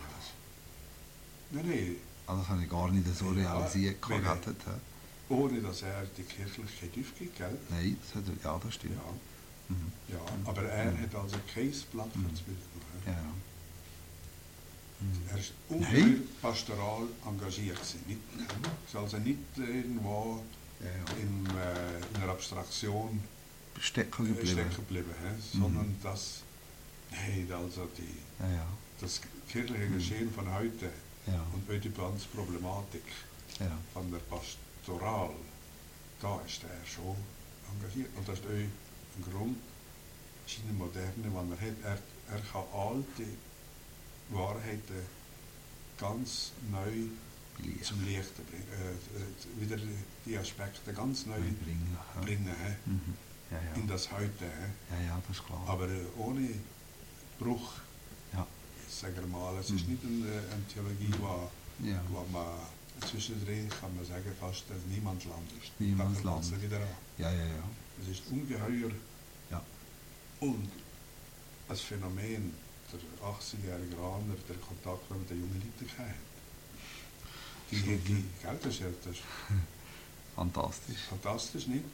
Nein, nein, also das habe ich gar nicht so Ja, realisiert. nein, gehabt, nein. hä? ohne dass er die Kirchlichkeit aufgibt, gell? Nein, das hat, ja, das stimmt. Ja, Mhm. ja, aber er hat also kein Blatt Mhm. fürs Bild gemacht. Ja, ja. Mhm. Er ist Nein. ungeheuer pastoral engagiert gewesen. Nicht, ist also nicht irgendwo Ja, ja. in, äh, in einer Abstraktion Stecken äh, geblieben. stecken geblieben, he? sondern das, nein, also die, Ja, ja. das kirchliche Geschehen von heute Ja, und auch die ganze Problematik ja. von der Pastoral, da ist er schon engagiert. Und das ist auch ein Grund, seine Moderne, weil er hat. Er, er kann alte Wahrheiten ganz neu Licht zum Licht bringen, äh, äh, wieder die Aspekte ganz neu bringen. Ja. bringen he? Mhm. Ja, ja. in das Heute. he? Ja, ja, das ist klar. Aber äh, ohne Bruch, Ja. sagen wir mal, es ist Mhm. nicht eine, eine Theologie, wo, Ja. wo man zwischendrin, kann man sagen, fast ein Niemandsland ist. Niemandsland. Da fängt es wieder an. Ja, ja, ja. Es ist ungeheuer. Ja. Und das Phänomen, der achtzigjährige Iraner, der Kontakt mit den jungen Leuten hat. Die, So die, viel. gell, das ist, ja- das ist Fantastisch. fantastisch, nicht?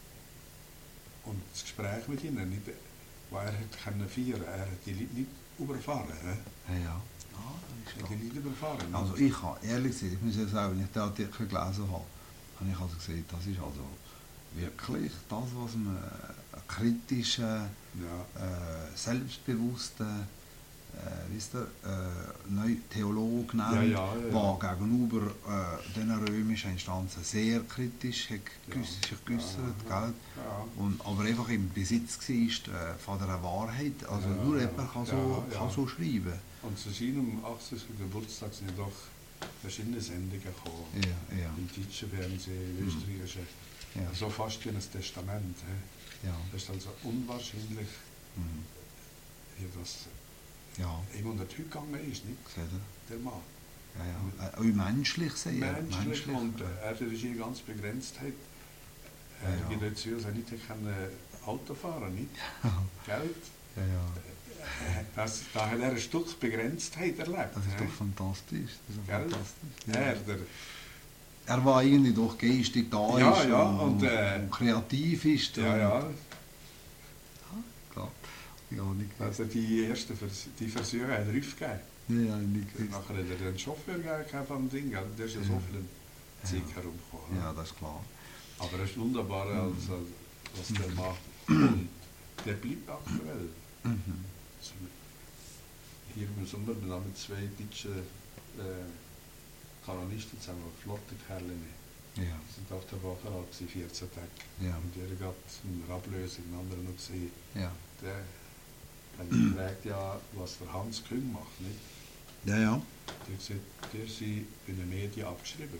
Und das Gespräch mit ihnen, nicht, wo er hat können feiern, er hat die Leute nicht überfahren. He? Ja, ja. Ah, das Er ist hat die klar. Leute überfahren. Also ich habe, ehrlich gesagt, ich muss ja sagen, wenn ich den Artikel gelesen habe, habe ich also gesehen, das ist also wirklich das, was man einen kritischen, ja. äh, selbstbewussten, äh, wisst ihr, äh, neu Theologe genannt, Ja, ja, ja, ja. der gegenüber äh, den römischen Instanzen sehr kritisch hat geäuss- Ja. sich geäußert, Ja, gell? ja. Und, aber einfach im Besitz war äh, von der Wahrheit. Also Ja, nur ja, jemand kann ja, so, ja. kann so schreiben. Und zu seinem achtzigsten Geburtstag sind ja doch verschiedene Sendungen gekommen. Ja, ja, Im deutschen Fernsehen, im Mhm. österreichischen. ja. So fast wie ein Testament. He. ja. Das ist also unwahrscheinlich, Mhm. wie das Ja, ihm unter die Hüte gegangen ist, nicht? seht ihr? Der Mann. Ja, ja. Äh, auch menschlich sehr. Menschlich und äh, er hat die ganz Begrenztheit. Er Ja, ja. geht nicht zu, dass er nicht kann äh, Auto fahren nicht? Gell? ja, ja. Äh, Das, da hat er ein Stück Begrenztheit erlebt. Das ist he. doch fantastisch. Das ist doch Gell? fantastisch. Ja. Er, der, Er war irgendwie doch geistig da Ja, ist ja, und, und, äh, und kreativ ist. ja, und, ja, Klar. Ja, nicht gewusst. also die ersten Vers die Versuche hat er aufgegeben. Ja, nicht gewusst. Nachher hat er den Chauffeur gegeben vom Ding, gell? Der ist ja so Ja. viel Zeug herumgekommen. Ja, das ist klar. Aber es ist wunderbar, Mhm. also, was der macht. Und der bleibt aktuell. Mhm. Also, hier im Sommer haben zwei deutsche äh, Kanonisten zusammen, flotte Kerle. Ja, Die sind auf der Woche alt, gewesen, vierzehn Tage. ja, Und der hat eine Ablösung, einen anderen noch gesehen. ja. Der hat gefragt, ja, was der Hans Küng macht. Nicht? Ja, ja. Der hat gesagt, der sie in den Medien abgeschrieben.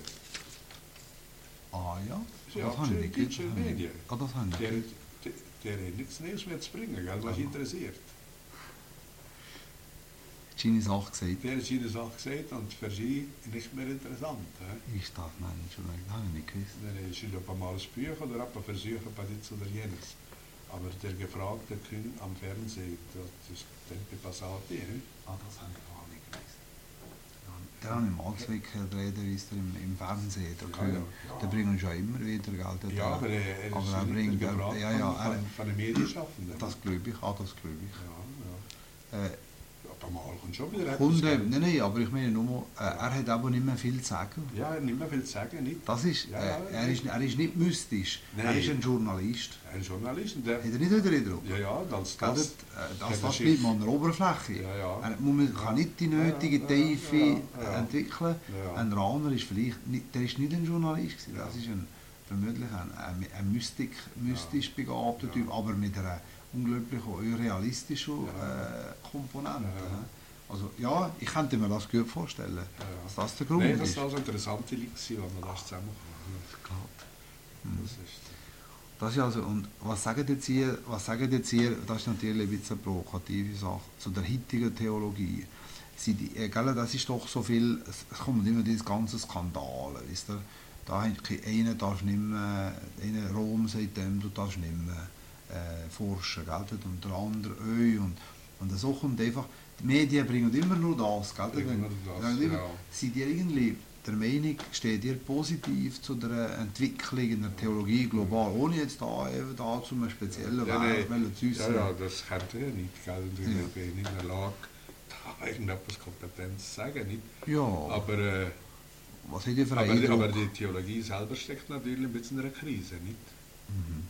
Ah ja, Sie das habe ich nicht deutsche gewusst. Medien. Ah, das habe ich Der, nicht der, der hat nichts Neues mehr zu bringen, gell, was Aha. interessiert. Seine Sache gesagt. Der hat seine Sache gesagt und für sie nicht mehr interessant. He? Ist das Mensch? Das habe ich nicht gewusst. Dann ist er ein mal ein Buch oder ein Versuche bei dies oder jenes. Aber der gefragte Küng am Fernsehen, das ist Tempe Passati. He? Ah, das habe ich gar nicht gewusst. Der habe ich mal zwei reden, wisst ihr, im, im Fernsehen. Der, Ja, ja, ja. der bringt uns ja immer wieder Geld. Der- Ja, aber er, er aber ist er nicht bringt, der er, gefragt ja, ja, von, er, von, von den Medienschaffenden. das glaube ich, ah, das glaube ich. Ja, ja. Äh, Aber mal kommt schon wieder etwas. Kunde, gell? nein, nein, aber ich meine nur, äh, er hat aber nicht mehr viel zu sagen. Ja, er hat nicht mehr viel zu sagen, nicht? Das ist, Ja, äh, ja, er, ist, er ist nicht mystisch, er Nein. ist ein Journalist. Ein Journalist, und der, Hat er nicht den Eindruck? ja, ja, das, Gell, das, Das, äh, das, hat er das sich- bleibt man an der Oberfläche. Ja, ja. Er man kann nicht die nötige Ja, ja, Tiefe ja, ja. entwickeln. Ja. Ein Raner ist vielleicht nicht, der ist nicht ein Journalist gewesen. Das ist ein, vermutlich ein, ein, ein Mystik, mystisch begabter Ja. Typ, aber mit einer unglaublichen realistischen Ja. äh, Komponente. Ja. Also ja, ich könnte mir das gut vorstellen, Ja, ja. dass das der Grund Nein, das ist. war also interessante Leute, gewesen, wenn man das zusammenkommt. Klar. Mhm. Das ist, Das ist also, und was sagen jetzt ihr, was sagen jetzt ihr, das ist natürlich ein bisschen eine provokative Sache, zu der heutigen Theologie. Sie, die, äh, gell, das ist doch so viel, es, es kommen immer diese ganzen Skandale, wisst ihr? Da hat einer darf nicht mehr, einer Rom sagt dem, du darfst nicht mehr äh, forschen, gell? Und der andere öh, und, und so kommt einfach, die Medien bringen immer nur das, gell? Bringen nur das, Wenn- ja. Seid ihr irgendwie der Meinung, steht ihr positiv zu der Entwicklung in der Theologie global, ohne jetzt da, eben da zu einem speziellen Ja, Weg nein. zu ja, äußern? ja, das kennt ihr ja nicht, gell? Und ich Ja. bin nicht in der Lage, da irgendetwas Kompetenz zu sagen, nicht? Ja, Aber, äh, was habt ihr für einen aber, Eindruck? aber die Theologie selber steckt natürlich ein bisschen in einer Krise, nicht? Mhm.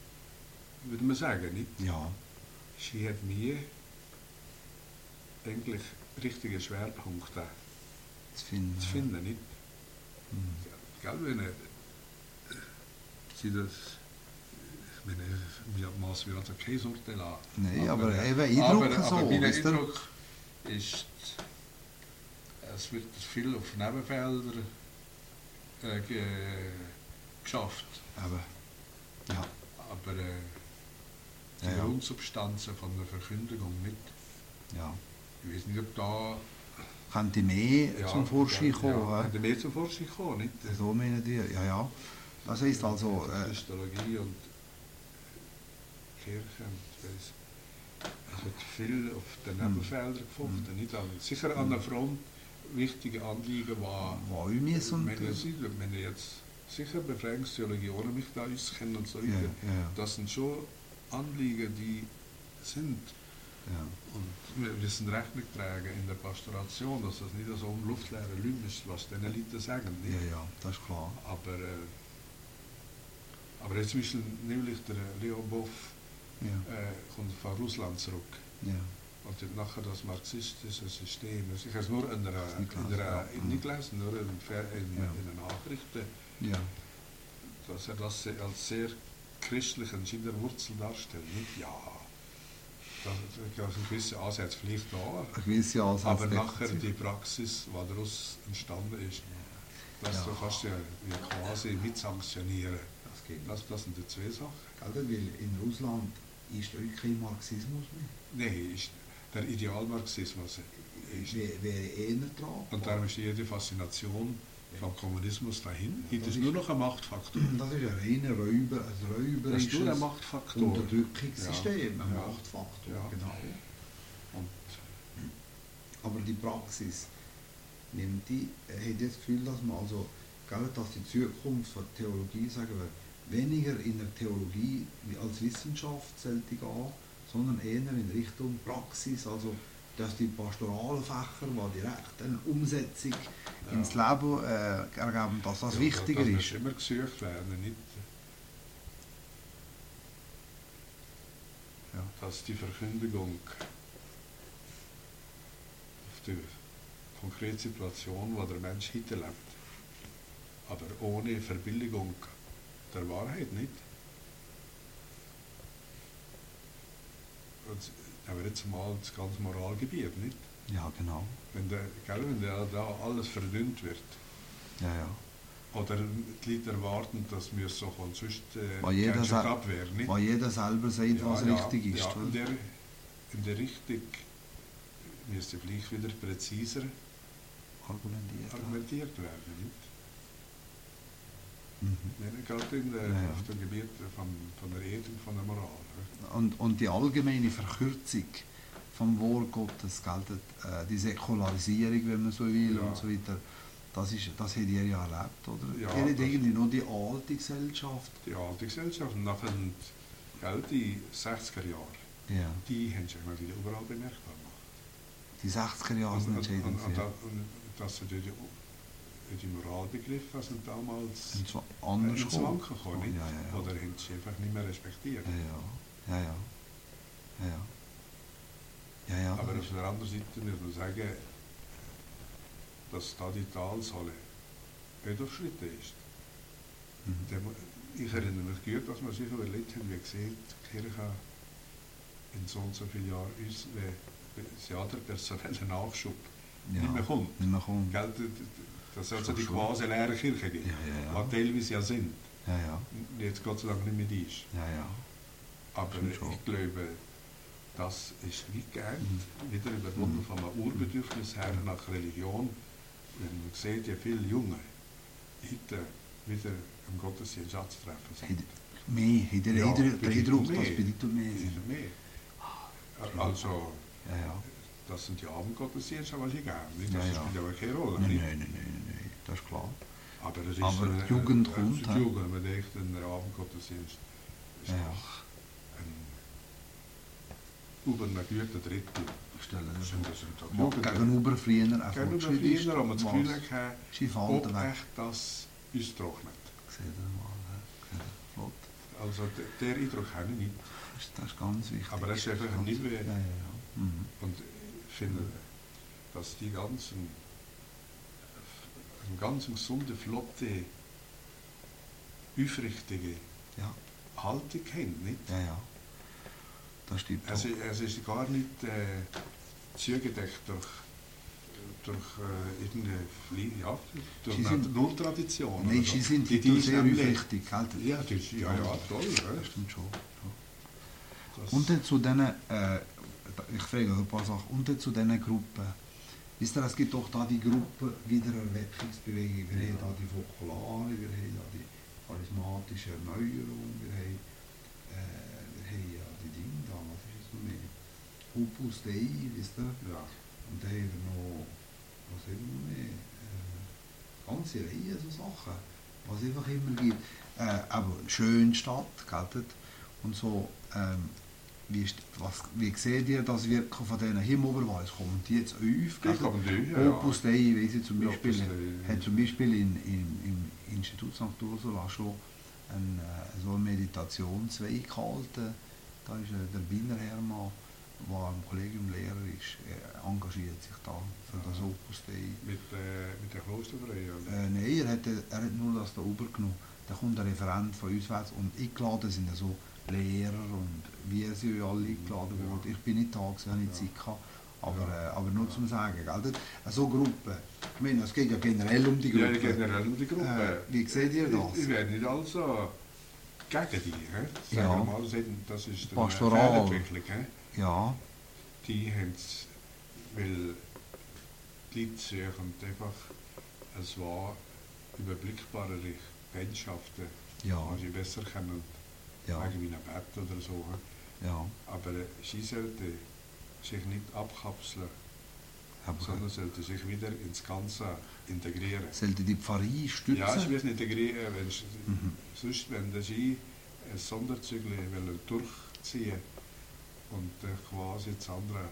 Würde man sagen, nicht? Ja, Sie hat mir eigentlich richtige Schwerpunkte zu finden. zu finden, nicht? Mhm. Gell, wenn äh, sie das, ich meine, wir maßen wir also kein Urteil an. Nein, aber eben Eindruck aber, so, aber mein wisst ihr? Eindruck ist, es wird viel auf Nebenfelder äh, ge, geschafft, Aber, ja, aber äh, die Ja, ja. Grundsubstanzen von der Verkündigung nicht. ja. Ich weiß nicht, ob da Könnte mehr ja, zum Vorschein ja, kommen. Ja, hä? könnte mehr zum Vorschein kommen, nicht? So meinen die, ja, ja. Das heisst also, äh, Christologie und Kirche und weiss. Es wird viel auf den Hm. Nebenfeldern gefochten. Nicht an, sicher an der Front wichtige Anliegen war. Walmis und... Wenn ich, wenn ich jetzt sicher Befreiungstheologie, ohne mich da auskennen und so Ja, weiter, ja, das sind schon Anliegen, die sind. ja. Und wir müssen Rechnung tragen in der Pastoration, dass das nicht so ein luftleerer Lüm ist, was diese Leute sagen. Nicht? Ja, ja, das ist klar. Aber, äh, aber jetzt zum Beispiel nämlich der Leo Boff Ja, äh, kommt von Russland zurück. ja. Und dann nachher das marxistische System. Also ich habe es nur in einer, Nicht in gelesen, einer, ja. in, nicht gelesen, nur in, Fer- in, Ja. in den Nachrichten, Ja. dass er das se- als sehr christlich in der Wurzel darstellt. Nicht ja, da da sind gewisse Ansätze vielleicht da, Eine gewisse Ansätze aber deckt nachher sich. die Praxis, die daraus entstanden ist, das Ja. du kannst ja wie quasi mitsanktionieren. Das geht Das, das sind die zwei Sachen. Gell, weil in Russland ist wirklich kein Marxismus mehr. Nein, ist der Idealmarxismus ist. Wäre wäre eher dran. Und darum ist jede Faszination vom Kommunismus dahin. Ja, Das das ist nur ist- noch ein Machtfaktor. Das ist ein reiner Räuber, ein Das ist nur räuberisches ein Machtfaktor. Unterdrückungssystem, Ja. ein Ja. Machtfaktor, Ja. genau. Und Aber die Praxis nimmt die, äh, hat das Gefühl, dass man also, gell, dass die Zukunft von Theologie, sagen wir, weniger in der Theologie wie als Wissenschaft sollte gehen, sondern eher in Richtung Praxis, also dass die pastoralen Fächer, die direkt eine Umsetzung Ja. ins Leben äh, ergeben, dass das ja, wichtiger das ist. muss immer gesucht werden, nicht, Ja. dass die Verkündigung auf die konkrete Situation, wo der Mensch heute lebt, aber ohne Verbilligung der Wahrheit nicht. Und, aber jetzt mal das ganze Moralgebiet, nicht? Ja, genau. Wenn der, gell, wenn der da alles verdünnt wird, Ja, ja. oder die Leute erwarten, dass wir so von sonst äh, Weil jeder keine sagt- Abwehr, nicht? Weil jeder selber sagt, was richtig ist. Ja, in oder? der, in der Richtung müsste vielleicht wieder präziser Argumentiert. argumentiert werden. Nicht? Mhm. Nein, gerade in der, Ja, ja. auf dem Gebiet von, von der Ethik, von der Moral. oder? Und, und die allgemeine Verkürzung vom Wort Gottes, gell, äh, die Säkularisierung, wenn man so will, Ja. und so weiter, das, ist, das habt ihr ja erlebt, oder? Ja, ihr habt das- irgendwie nur die alte Gesellschaft. Die alte Gesellschaft, und nachher gell, die sechziger Jahre, Ja. die haben sich mal wieder überall bemerkbar gemacht. Die sechziger Jahre sind Und, und, entscheidend. und, und, ja. und dass sie die, die Moralbegriffe sind damals Und zwar äh, anders ins gekommen. Wanken gekommen, nicht? Ja, ja, ja. Oder haben sie einfach nicht mehr respektiert. Ja, ja. Ja, ja. Ja, ja. Ja, ja. Aber das auf der anderen Seite muss man sagen, dass da die Talsohle nicht überschritten ist. Mhm. Dem- Ich erinnere mich gut, dass wir sich überlegt haben, wie gesehen die Kirche in so und so vielen Jahren uns, wie sie hat der personelle Nachschub ja. nicht mehr kommt. Nicht mehr kommt. Gell, d- d- dass es also Schon, die schon. quasi leere Kirche gibt, Ja, ja, was ja. teilweise ja sind, Ja, ja. die jetzt Gott sei Dank nicht mehr ist. Ja, ja. Aber Stimmt schon. ich glaube, das ist wie geeint, Mhm. wieder überwunden von einem Urbedürfnis her nach Religion. Wenn man sieht, wie viele Junge heute wieder im Gottesdienst anzutreffen sind. Hat mehr, hat ihr Ja, den bedeutet Eindruck, mehr. dass bedeutet mehr sind? Sicher mehr. Also, Ja, ja. das sind die Abendgottesdienste, was ich gerne. Nicht? Das Ja, ja. spielt aber keine Rolle. Nein, nicht? nein, nein, nein, nein, das ist klar. Aber, es ist Aber ein- die Jugend ein- kommt, Die hä? Jugend, man denkt, in der Abendgottesdienst ist Ja, ja. doch ein über einer guten Drittel. Stellen Das Sie sind, vor. das sind doch Wo Jugendliche. gegenüber früher ein Gegenüber Fortschritt ist, früher haben wir das Gefühl was gehabt, ist in ob Falten weg. echt das uns trocknet. Seht ihr mal, hä? Seht ihr? Flott. Also d- der Eindruck habe ich nicht. Das ist, das ist ganz wichtig. Aber das ist einfach Ganz- nicht wie- Ja, ja, ja. Mhm. Und ich finde, dass die ganzen, eine ganz gesunde, flotte, aufrichtige Ja, Haltung haben, nicht? ja, ja. Das stimmt. Es, auch. i- es ist gar nicht äh, zugedeckt durch, durch äh, irgendeine Flie- ja, durch Sie eine sind- Nulltradition. Nein, oder sie so. sind Die- die die sehr nämlich- aufrichtig. Gell? Ja, das, ist- ja, ja, toll. Ja. Das stimmt schon. schon. Das, Und dann zu diesen, äh, ich frage ein paar Sachen, und dann zu diesen Gruppen. Wisst ihr, es gibt doch da die Gruppe Wiedererweckungsbewegung. Wir Ja. haben da die Fokolare, wir haben da die charismatische Erneuerung, wir haben, äh, wir haben ja die Dinge da, was ist es noch mehr? Opus Dei, wisst ihr? ja. Und dann haben wir noch, was haben wir noch mehr? Äh, ganze Reihe so Sachen, was es einfach immer gibt. Äh, aber Schönstadt, gell? Und so, ähm, wie, ist, was, wie seht ihr das Wirken von diesen Himoberweis? Kommen die jetzt auf? Die gell? kommen durch, ja, ja. Opus Dei, weiss ich zum Ja, Beispiel, Opus Dei. äh, hat zum Beispiel in, in, im Institut Sankt Ursula schon ein, äh, so einen Meditationsweg gehalten. Da ist äh, der Wiener Hermann der am Kollegium Lehrer ist, er engagiert sich da für das Opus Dei. Mit, äh, mit der Klosterfreie? Äh, Nein, er hat, er hat nur das da übergenommen. Da kommt ein Referent von uns weg und eingeladen sind ja so Lehrer und wie sie alle eingeladen Ja. wurden. Ich bin nicht da, gewesen, habe nicht Ja. Zeit gehabt. Aber, Ja. äh, aber nur zum Sagen, gell? Das- so Gruppen, ich meine, es geht ja generell um die Ja, Gruppe. generell um die Gruppe. Äh, wie seht ihr das? Ich, ich wäre nicht also gegen die. He? Sagen Ja. wir mal, das ist eine Pastoral. Fehlentwicklung. He? Ja, Die haben es, weil die Leute suchen einfach, es war überblickbare Landschaften, ja, die sie besser kennen, ja, wegen wie ein Bett oder so. He? ja. Aber äh, sie sollten sich nicht abkapseln, Aber sondern sollten sich wieder ins Ganze integrieren. sollte die Pfarrei stützen? Ja, ich will nicht integrieren, wenn sie, Mhm. sonst, wenn der Sie ein Sonderzügel wollen durchziehen und äh, quasi das andere,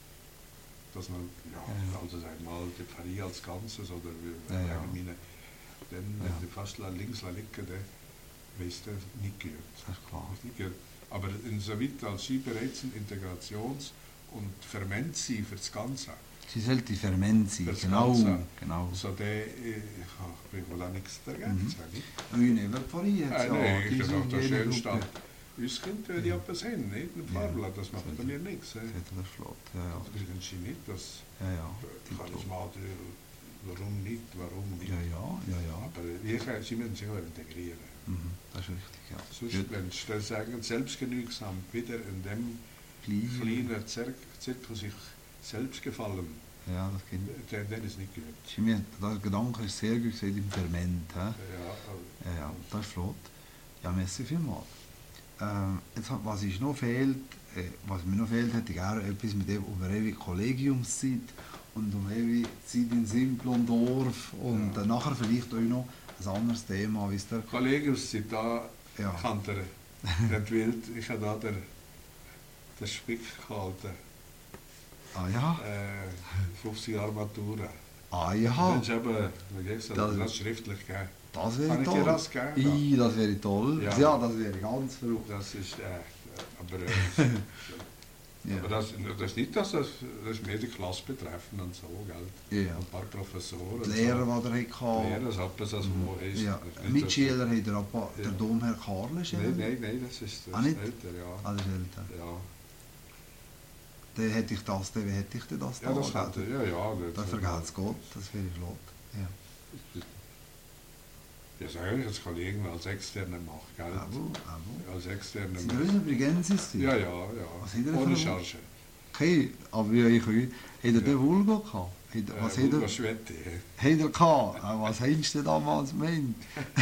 dass man, ja, Ja. also sagen wir mal, die Pfarrei als Ganzes oder wie- Ja, ja. meine, dann, Ja. wenn die fast links liegen, dann weißt du, nicht gehört. Das ist klar. Nicht gehört. Aber insoweit als Sie bereit sind, Integrations- und Ferment sind für das Ganze, Sie sollte Ferment sein, Das genau. Ganze. genau. so der, äh, ich will auch nichts dagegen Mhm. sagen. Nein, aber die Pfarrei hat Ah, ja, nein, die ist sind doch in der jeder schönste. Gruppe. Uns Kind will ich etwas hin, nicht? Ein Ja. Fahrblatt, das macht Sollte- bei mir nichts. Das Äh. hat er flott, ja, ja. Das wissen Sie nicht, das Ja, ja. kann ich mal, warum nicht, warum nicht. Ja, ja, ja, ja. Aber wir, Sie müssen sich auch integrieren. Mhm, das ist richtig, ja. Sonst, Gut. wenn Sie dann sagen, selbstgenügsam wieder in dem Klein. kleinen Zirk Zirkus sich selbst gefallen, Ja, das geht. dann, dann ist nicht gut. Chemie, der Gedanke ist sehr gut gesehen im Ferment. He? Ja, äh, Ja, ja, das ist flott. Ja, merci vielmals. Ähm, jetzt, hat- was ist noch fehlt, äh, was mir noch fehlt, hätte ich gerne etwas mit dem über ewige Kollegiumszeit und um ewige Zeit in Simplondorf und Ja. äh, nachher vielleicht auch noch ein anderes Thema, wisst ihr? Kollegen sind da, Ja. kann der, der Wild, ich habe da der, der Spick gehalten, Ah ja, äh, fünfzig Jahre Matura. ah Ja. ja, Das ist eben, wie gesagt, Das- das, das schriftlich gegeben. das wäre Kann ich dir toll. das geben? I, das wäre toll. Ja. Ja, das wäre ganz verrückt. Das ist, äh, aber, äh, Ja. aber das, das ist nicht, dass das, das ist mehr die Klasse betreffen und so, gell? Ja. Ein paar Professoren. Die und Lehrer, so. die er hatte. Lehrer, das hat das also wo ist. Ja. Das ist nicht, Mitschüler hat er aber, Ja. der Domherr Karl ist dass- er. Nein, nein, nein, das ist, das Ah, ist nicht? älter, ja. Ah, das ist älter. Ja, Dann hätte ich das, dann hätte ich denn das ja das da. hat er, ja, ja. Das vergeht es Gott, das wäre flott. Ja. Ja, sag ich, das kann ich irgendwann als Externe machen, gell? Aber, aber. Als Externe Sind ihr übrigens ist Ja, ja, Was ja. hat er für Ohne eine- Charge. Okay, aber wie ich will. Hat er Ja. den Vulgo gehabt? Hat, was äh, hat er, Was Schwette, hat er gehabt? Ah, was hast du damals gemeint?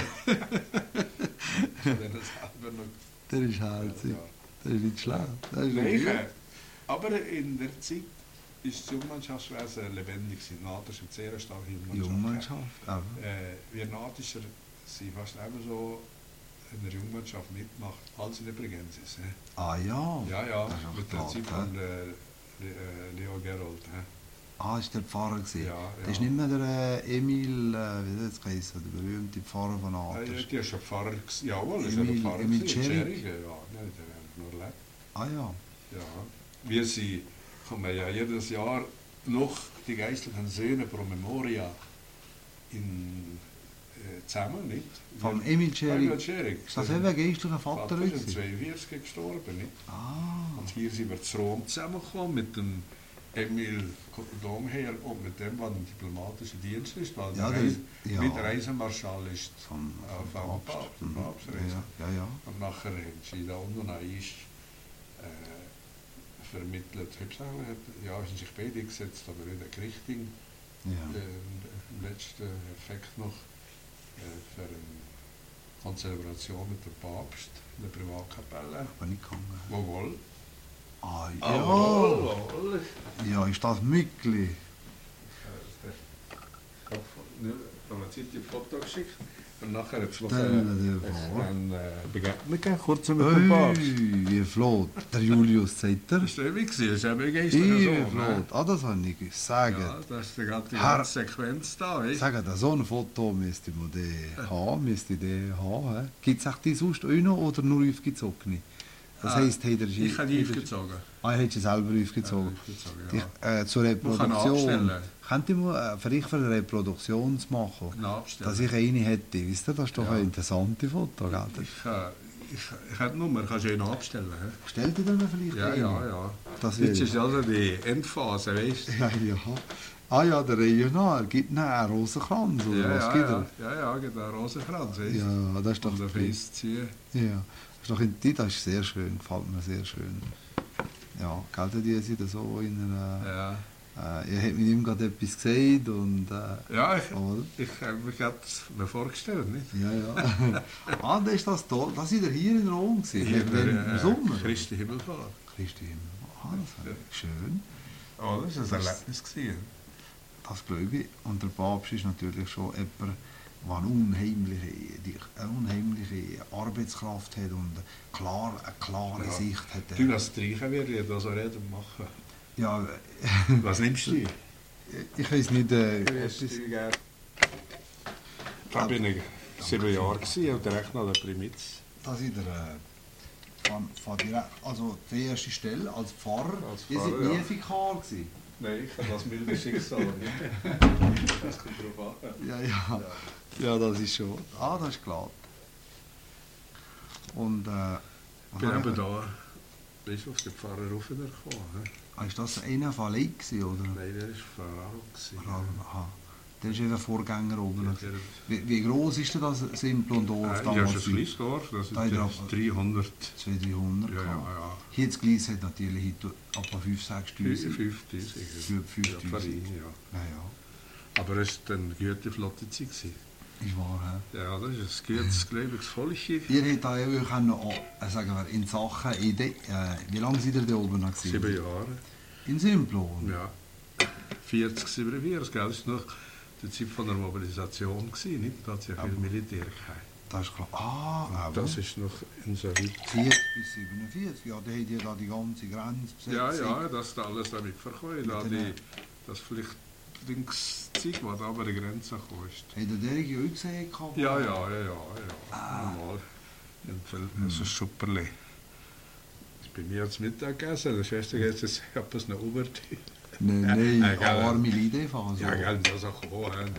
wenn er selber noch. Der ist herzig. Ja. Der ist nicht schlecht. Der ist Nein, nicht äh, aber in der Zeit ist die Jungmannschaftswesen lebendig. Die Nader sind sehr stark Jungmannschaft. Jungmannschaft. Aber. Äh, wir Nadischer sind fast ebenso in der Jungmannschaft mitmacht als in der Bregensis. He? Ah ja. Ja, ja, Das ist auch mit der flott, Zeit hä? von äh, Le- äh, Leo Gerold. He? Ah, ist der Pfarrer gewesen. Ja, ja. Das ist nicht mehr der äh, Emil, äh, wie hat es geheißen, der berühmte Pfarrer von Äh, Aders. die ist ein Pfarrer, gewesen. Jawohl, ist Emil- ein Pfarrer. Emil gewesen, Tscherig. Tscherig, Ja, nein, der hat noch lebt. Ah ja. Ja. Wir sie kommen ja jedes Jahr noch die geistlichen Söhne pro Memoria in, äh, zusammen, nicht? Vom Wir- Emil Tscherig. Emil Tscherig. Ist das eben ein geistlicher Vater? Vater ist gewesen? zweiundvierzig gestorben, nicht? Ah. Und hier sind wir zu Rom zusammengekommen mit dem Emil Domherr und mit dem, was ein diplomatischer Dienst ist, weil Ja, der der- Reis, ja. mit Reisemarschall ist Vom, äh, vom vom Papst. Papst, vom Mhm. Papstreise. Ja, ja, ja. Und nachher haben sie da unten ein Eis äh, vermittelt. Hauptsächlich hat, ja, sind sich beide gesetzt, aber nicht der Gerichting. ja. Äh, Im letzten Effekt noch äh, für eine Konzelebration mit dem Papst in der Privatkapelle. Aber nicht gegangen. Jawohl. Ah ja. Jawohl. Ja, ist das Mückli? Ich habe von einer Zeit die Foto geschickt. Und nachher hat es noch Stell dir eine, vor. eine Begegnung gegeben, kurz mit dem Papst. Ui, wie flott. Der Julius sagt er. Das war ewig, das ist eben ein Wie geistiger Sohn. flott. Ah, das habe ich nicht gewusst. Sagen. Ja, das ist gerade die Herr- ganze Sequenz da. Weißt? Sagen, so ein Foto müsste man den haben, müsste den haben. Gibt es auch die sonst auch noch oder nur aufgezogene? Das Ah, heisst, hat er Ich habe die aufgezogen. Ah, er hat sie selber aufgezogen. Ja, aufgezogen, Die, ja. äh, zur Man kann Reproduktion. abstellen. Könnt ihr mal äh, vielleicht für eine Reproduktion zu machen, Nachstellen. dass ich eine hätte? Wisst ihr, das ist doch Ja. eine interessante Foto, gell? Ich, äh, ich, ich habe die Nummer, kannst du ihn abstellen. He? Stellt ihr dann vielleicht Ja, eine? ja, ja. Das will Jetzt ich. ist also die Endphase, weißt du? Ja, ja. Ah ja, der Regional gibt ihnen einen Rosenkranz, oder Ja, was ja, gibt ja, er? ja, ja, gibt einen Rosenkranz, weißt du? Ja, das ist doch... Und ein Face ziehen. Ja, das ist doch in die, das ist sehr schön, gefällt mir sehr schön. Ja, kennt ihr die sind so in einer... Ja, Äh, ihr habt mit ihm gerade etwas gesagt und... Äh, ja ich, oder? ich habe mich gerade mir vorgestellt, nicht? Ja, ja. Ah, das ist das toll. Das war er hier in Rom gewesen, Hier, wenn, äh, im Sommer. Christi Himmelfahrt. Christi Himmel. Ah, das ist schön. Oh, das war ein Das- Erlebnis. Gewesen. Das glaube ich. Und der Papst ist natürlich schon jemand, der eine unheimliche, die, eine unheimliche Arbeitskraft hat und klar, eine klare Ja. Sicht hat. Du, das Streichen würde ich da so reden machen. Ja, Was nimmst du? ich weiß nicht, äh, Etwas. etwas, Da bin ich sieben Jahre gewesen, und direkt nach der Primitz. dass ich der, äh, von, von direkt, also die erste Stelle als Pfarrer, Als ihr seid Pfarrer, nie ja. Vikar gewesen. Nein, ich habe das milde Schicksal. Das kommt drauf an. Ja, ja. Ja, das ist schon. Ah, das ist klar. Und äh, Ich bin eben da bis auf den Pfarrer raufgekommen. He? Ah, ist das einer von Leib gewesen, oder? Nein, der war Pfarrer. Ah, aha. Der ist der Vorgänger oben. Ja, noch. der- Wie, wie groß ist denn das Simplon Dorf Ja, das damals? ist ein kleines Dorf, das Da hat er ist ab- dreihundert. zweihundert, dreihundert. Ja, ja, gehabt. ja. Hier das Gleis hat natürlich heute etwa fünf, sechstausend. fünftausend. Für fünftausend. Ja, Farin, ja. Ja, ja. Aber es war eine gute flotte Zeit. gewesen. Ist wahr, hä? Ja, das ist ein gutes, gläubiges Volkchen. Ihr hättet da ja auch können, äh, sagen wir, in Sachen Idee, äh, wie lange seid ihr da oben noch gewesen? Sieben Jahre. In Simplon? Ja. vierzig, siebenundvierzig, gell? Das war noch die Zeit von der Mobilisation, gewesen, nicht? Da hat es ja viel Militär gehabt. Das ist klar. Ah, aber. Das ist noch in so weit. vierzig bis siebenundvierzig, ja, da habt ihr da die ganze Grenzbesetzung. Ja, ja, das ist alles damit verkauft. Da Mit die, den- das Flüchtlingszeit, was da über die Grenze gekommen ist. Habt ihr den auch gesehen? gehabt? Ja, ja, ja, ja, ja. Ah. Normal. Das ist ein Superle. Bei mir hat es Mittagessen, der Schwester geht es etwas noch über. Nein, nein, Ja, gell. arme Lidefase. Ja, gell, das ist auch gekommen. Ja,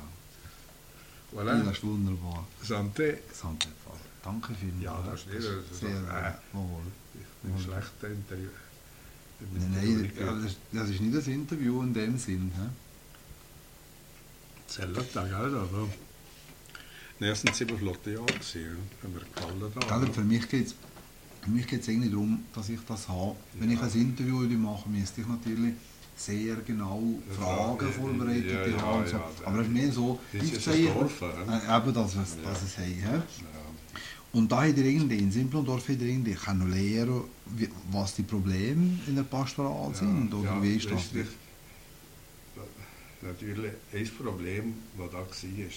Voilà. das ist wunderbar. Santé. Santefa. Danke vielmals. Ja, das ist nicht. Das ist sehr doch, äh, wohl. Ein schlechter Interview. Nein, nein, ja, das, das ist nicht ein Interview in dem Sinn. He? Zellertag, gell? Aber die ersten sieben flotte Jahre gewesen, haben mir gefallen da. Gell, für mich geht es für mich geht's eigentlich darum, dass ich das habe. Wenn ich ein Interview mache, müsste ich natürlich sehr genau Ja, Fragen ja, vorbereitet ja, ja, haben. und so. ja, Aber es ist mehr so, Das ich ist ein sehe, Dorf, ja. äh, eben, dass es, Ja. dass es haben. he? Ja. Und da hat er irgendwie, in Simplondorf hat er irgendwie können lernen, wie, was die Probleme in der Pastoral sind. Oder ja, wie ist das? richtig. Natürlich, ein Problem, das da war, ist,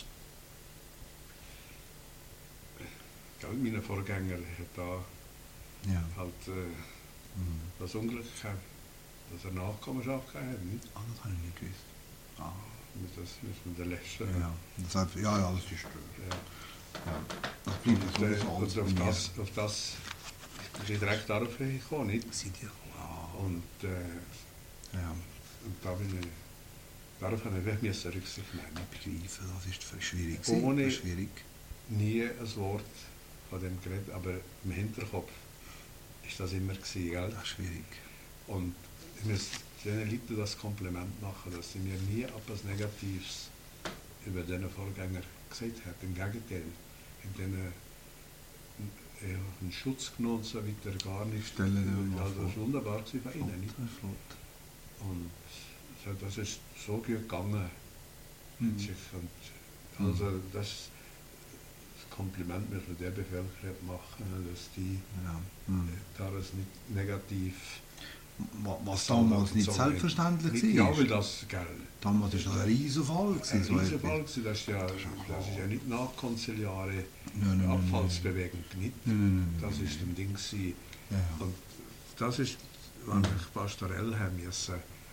gell, mein Vorgänger hat da Ja. halt äh, Mhm. das Unglück gehabt, dass er Nachkommenschaft gehabt hat, nicht? Ah, das habe ich nicht gewusst. Ah. Mit das ist mit der Letzte. Ja, das hat, ja, ja, das ist schön. Ja. Ja. Das bleibt Und, so äh, so alles und auf bei mir. das, auf das ist ich direkt darauf gekommen, nicht? Seid ihr? Ah. Und, äh, Ja. und da bin ich, darauf habe ich wirklich müssen Rücksicht nehmen. Begreifen, das ist für schwierig. Ohne- Das ist schwierig. Nie ein Wort von dem geredet, aber im Hinterkopf ist das immer gewesen, gell? Das ist schwierig. Und ich muss den Leuten das Kompliment machen, dass sie mir nie etwas Negatives über diesen Vorgänger gesagt haben. Im Gegenteil, in denen äh, einen Schutz genommen und so weiter, gar nicht. Stellen Sie mir mal Also das war vor. wunderbar gewesen von Ihnen. Nicht? Das ist flott. Und so, das ist so gut gegangen. Mhm. mit sich. Und also das, das Kompliment müssen wir der Bevölkerung machen, dass die Ja. Mhm. da das nicht negativ Wa- Was damals nicht so- selbstverständlich nicht, war. Ja, weil das, gell, Damals war das ein Riesenfall. ein gewesen, so Riesenfall etwas. gewesen, das ist ja, Das ist ja klar. das ist ja nicht nachkonziliare Nein, nein, nein, Abfallsbewegung, nicht. Nein, nein, nein, Das nein, ist nein. ein Ding gewesen. Ja, ja. Und das ist, was ich pastorell haben müssen,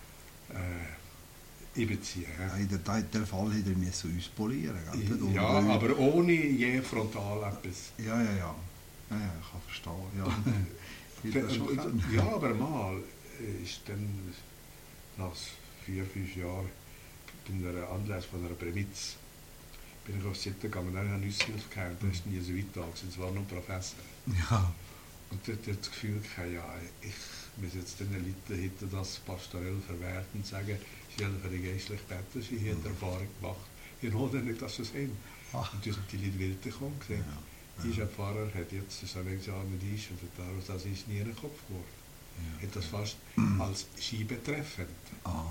äh, einbeziehen. Ja, Ja, in der, der, der Fall hätte er müssen uns polieren müssen. ja, aber ohne je frontal etwas. Ja, ja, ja. Ja, ja, ich kann verstehen. Ja. Hätte das schon können. Ja, aber mal ist dann nach vier, fünf Jahren bei einer Anlass von einer Bremitz bin ich auf die Seite gegangen, dann habe ich Nüsshilfe gehabt, da ist nie so weit da gewesen, es war nur ein Professor. Ja. Und dort hat das Gefühl gehabt, ja, ich muss jetzt den Leuten hinter das pastorell verwerten und sagen, sie haben für die geistliche Betten, sie haben mhm. Erfahrung gemacht. Ich wollte nicht, dass sie es haben. Ach. Und dann sind die Leute wild gekommen. Ja, ja. Ich, ein Pfarrer, hat jetzt das Examen mit Eis und daraus das ist nie in den Kopf geworden. Ja, hat das fast mhm. als Ski betreffend. Oh.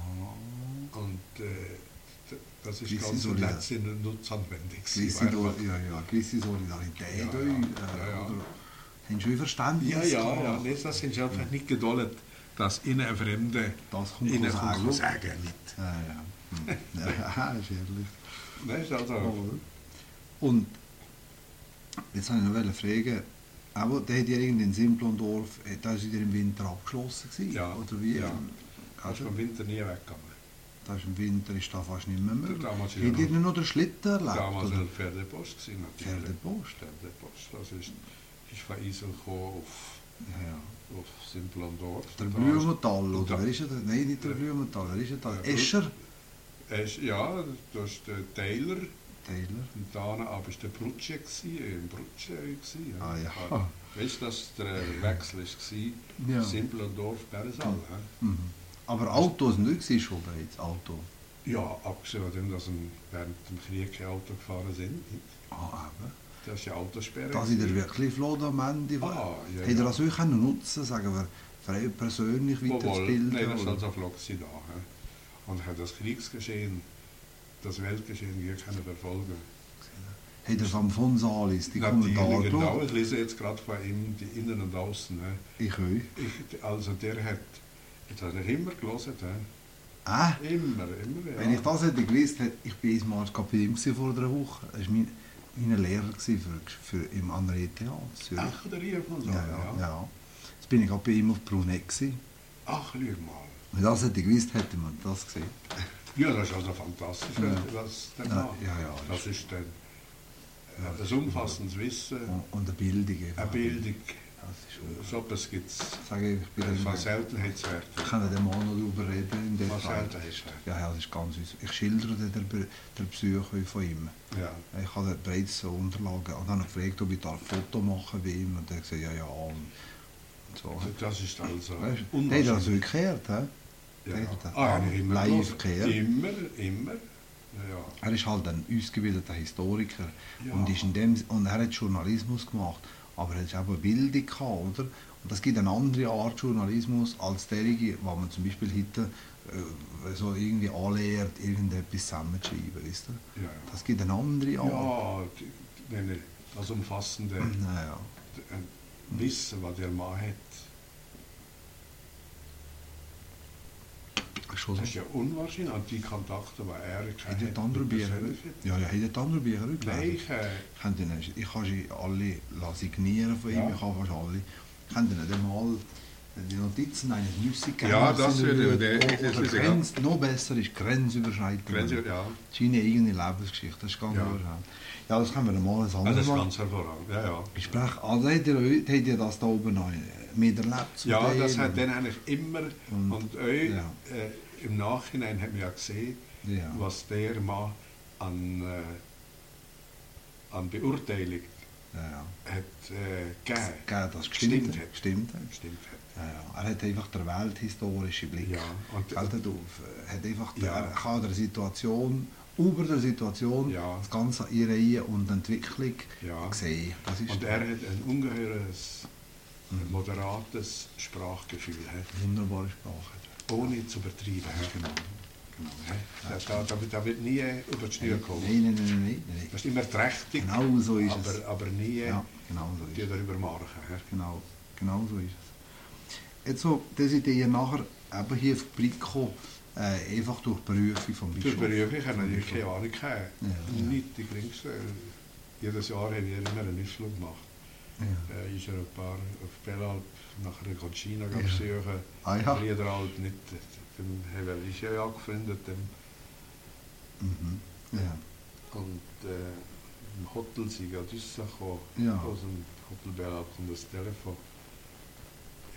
Und äh, das ist gewisse ganz Solidar- letztendlich nutzanwendig. Gewisse, ja, ja, gewisse Solidarität. Ja, euch, ja. Äh, Ja, ja. Oder haben Sie Verständnis? Ja, ja, gehabt? ja. Nee, das sind sie einfach nicht geduldet, dass ihnen ein Fremder Das kommt ihnen sagen. kommt sagen. Nicht. Ja, ja. Hm. Ja, ist ehrlich. Nein, ist also, Oh. Und jetzt wollte ich noch fragen, aber der hat ja irgendwie in Simplondorf, da war wieder im Winter abgeschlossen gewesen, Ja, oder wie? ja. Also, ist im Winter nie weggegangen. da ist im Winter ist da fast nicht mehr möglich. Damals Habt ihr noch den Schlitten erlebt? Damals oder? war Pferdepost gewesen, natürlich. Pferdepost? Pferdepost. Das ist, ist von Isel gekommen auf, Ja, ja. auf Simplondorf. Der Da Blumenthal, oder? da- Wer ist er? Nein, nicht der Ja. Blumenthal, wer ist er da? Ja, Escher? ist, ja, das ist der Taylor. Taylor. Und da aber war der Brutsche, im Brutsche. gewesen, Ah ja. Weißt du, dass der Wechsel war? Ja. Simplondorf, Beresal. Mhm. Aber Autos nicht gewesen schon bereits, Auto. Ja, abgesehen von dem, dass wir während dem Krieg kein Auto gefahren sind. Ah, eben. Das ist ja Autosperre. Da sind ihr wirklich floh am Ende. Ah, ja, Habt ihr ja. das wirklich können nutzen, sagen wir, frei persönlich Jawohl, weiterzubilden? nein, das war oder? also Vlog da. He. Und hat das Kriegsgeschehen, das Weltgeschehen hier können verfolgen. Habt ihr vom von Salis, die Natürlich, Kommentare genau. geschaut? Ich lese jetzt gerade von ihm die Innen und Außen. He. Ich euch. Ich, also der hat, jetzt hat er immer gelesen. He. Ah, Immer, immer, ja. wenn ich das hätte gewusst, hätte ich bin einmal bei ihm gewesen vor einer Woche. Er war mein, mein Lehrer gewesen für, für im an der E T H in Zürich. Ach, der Rie von so, ja, ja, ja. Jetzt bin ich auch bei ihm auf Bruneck gewesen. Ach, schau mal. Wenn ich das hätte gewusst, hätte man das gesehen. Ja, das ist also fantastisch, Ja. was der Ja, macht. ja, ja. Das ist dann äh, ein umfassendes Wissen, Und, und eine Bildung. eine einfach. Bildung. Das ist schon, So etwas gibt es sage ich, ich bin von ein- Seltenheitswert. ich kann den Mann noch darüber reden im Von Detail. Seltenheitswert. Ja, ja, das ist ganz süß. Ich schildere den, den, den Besuch von ihm. Ja. Ich habe bereits so Unterlagen und habe gefragt, ob ich da ein Foto machen bei ihm. Und er hat gesagt, ja, ja. Und, und so. Also das ist also Weißt du, der hat das so unwahrscheinlich. gekehrt, he? Ja. Der hat das Ah, habe ich immer live gelesen. gekehrt. Immer, immer. Ja, ja. Er ist halt ein ausgebildeter Historiker Ja. und, ist in dem, und er hat Journalismus gemacht, aber er hat auch eine Bildung gehabt, oder? Und das gibt eine andere Art Journalismus als derige, wo man zum Beispiel heute äh, so irgendwie anlehrt, irgendetwas zusammenzuschreiben, wisst ihr? Ja, ja. Das gibt eine andere Art. Ja, die, die, nein, das umfassende Naja. äh, Wissen, was der Mann hat, Schon das so. ist ja unwahrscheinlich. Und die Kontakte, die er Hat er die anderen Bücher? Ja, ja, hat er die anderen Bücher Nein, gelesen? ich, äh, Ich kann die nicht. Ich kann sie alle signieren von ihm, Ja. ich kann fast alle. Ich kann dir nicht einmal die Notizen eines Müssigers Ja, das würde- der- das oder ist ja- Grenz, noch besser ist grenzüberschreitend. Grenze, ja. Seine eigene Lebensgeschichte, das ist ganz Ja. überraschend. Ja, das können wir mal ein Also anderes das ist Mal ganz hervorragend. Ja, ja. besprechen. Also habt ihr, habt ihr das da oben noch miterlebt? zum Ja, Teil? das hat dann eigentlich immer, Und- und euch, ja. äh, im Nachhinein hat man ja gesehen, Ja. was der Mann an, äh, an Beurteilung Ja, ja. hat äh, gegeben. Gell, das Gestimmt gestimmt, hat. gestimmt hat. Gestimmt hat. Ja, ja. Er hat einfach den welthistorischen Blick. Ja, und- Fällt nicht auf. Er hat einfach Ja. er kann der Situation, über der Situation, Ja. das Ganze einreihen und die Entwicklung Ja. sehen. Das ist Und er hat ein ungeheures, ein moderates Sprachgefühl, he? eine wunderbare Sprache. Ohne zu übertreiben. he? Genau. genau. He? Da, da, da, wird- da wird nie über die Schnür kommen. Nein, nein, nein, nein, nein. Das ist immer trächtig, Genau so ist aber, es. aber nie Ja, genau so ist die es. darüber machen. he? Genau, genau so ist es. Jetzt so, das seid ihr nachher eben hier auf die Brit gekommen, äh, einfach durch Berufung vom Durch Bischof. Berufung, ich habe natürlich keine Ahnung gehabt. Ja, ja. Nicht die geringste. Jedes Jahr haben wir immer einen Ausflug gemacht. Ja. Äh, ist er ein paar auf Bellalp, nachher in China Ja. besuchen. Ah ja. Riederalt nicht. Dem haben wir ist ja angefreundet. Dem. Mhm. Ja. Und äh, im Hotel sind ja diese gekommen. Ja. Aus dem Hotel Bellalp kommt das Telefon.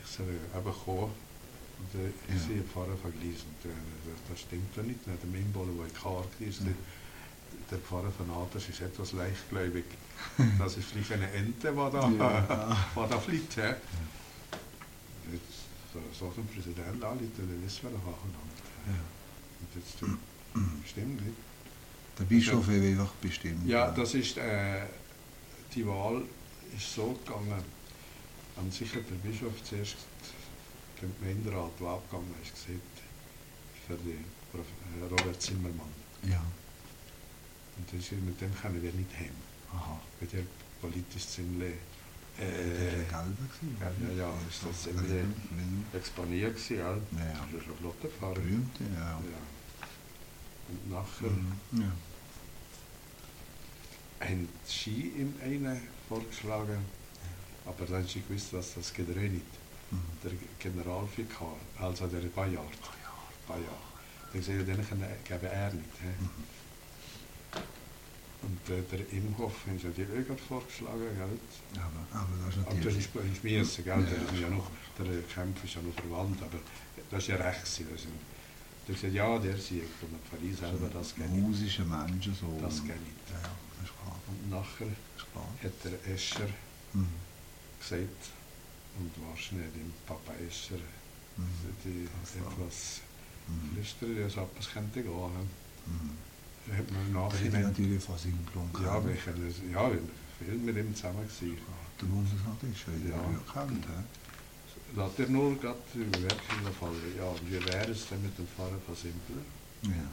ist er eben gekommen. Und äh, ich Ja. sehe den Pfarrer von Gleis und äh, das, das stimmt ja nicht. Der Mimbolo, der in Kar war, der, der Pfarrer von Aders ist etwas leichtgläubig. Das ist vielleicht eine Ente, die da, Ja. die da fliegt. He? Jetzt so, so ein Präsident anrufen, dann wissen wir noch aneinander. Ja. Und jetzt äh, stimmt nicht. Der Bischof hat einfach bestimmt. Ja, das ist, äh, die Wahl ist so gegangen. An sich hat der Bischof zuerst dem Gemeinderat, der abgegangen ist, gesagt, für den Prof. Robert Zimmermann. Ja. Und das, mit dem können wir nicht heim, Aha. weil der politisch ziemlich Der äh, war gelber gewesen. ja, ja, ja, ist das ziemlich exponiert gewesen. Ja. Ja. Das ist ein flotter Pfarrer. Berühmte, ja. Ja. Und nachher Mhm. Ja. haben sie ihm einen vorgeschlagen, aber dann haben sie gewusst, dass das geht er eh nicht. Mhm. Der Generalvikar, also der Bayard. Bayard. Der gesagt, den geben er nicht. He? Mhm. Und äh, der Imhoff haben sie natürlich auch gerade vorgeschlagen. Gell? Aber, aber das ist Aber der natürlich... ist bei uns Miesse, gell? Ja, Der, ist ja ja. noch, der Kämpfer ist ja noch verwandt, aber das ist ja recht. gewesen. Das sind, der hat gesagt, ja, der siegt. Und Pfarrer selber, das geht nicht. Musische Menschen so. Das geht nicht. Ja, ja, das ist klar. Und nachher Das ist klar. hat der Escher Mhm. gesagt, und wahrscheinlich dem Papa Escher, Mhm. die Das war- etwas Mhm. flüstern, als ob es könnte gehen. Mhm. Da hat man Das hätte ich nachher natürlich fast hingelungen. ja, wir können, ja, wir sind viel mit ihm zusammen gewesen. Der Bundesrat ist schon wieder Ja. bekannt. Ja. Da hat er nur gerade über Werke gefallen. Ja, und wie wäre es denn mit dem Pfarrer von Simpler? Ja.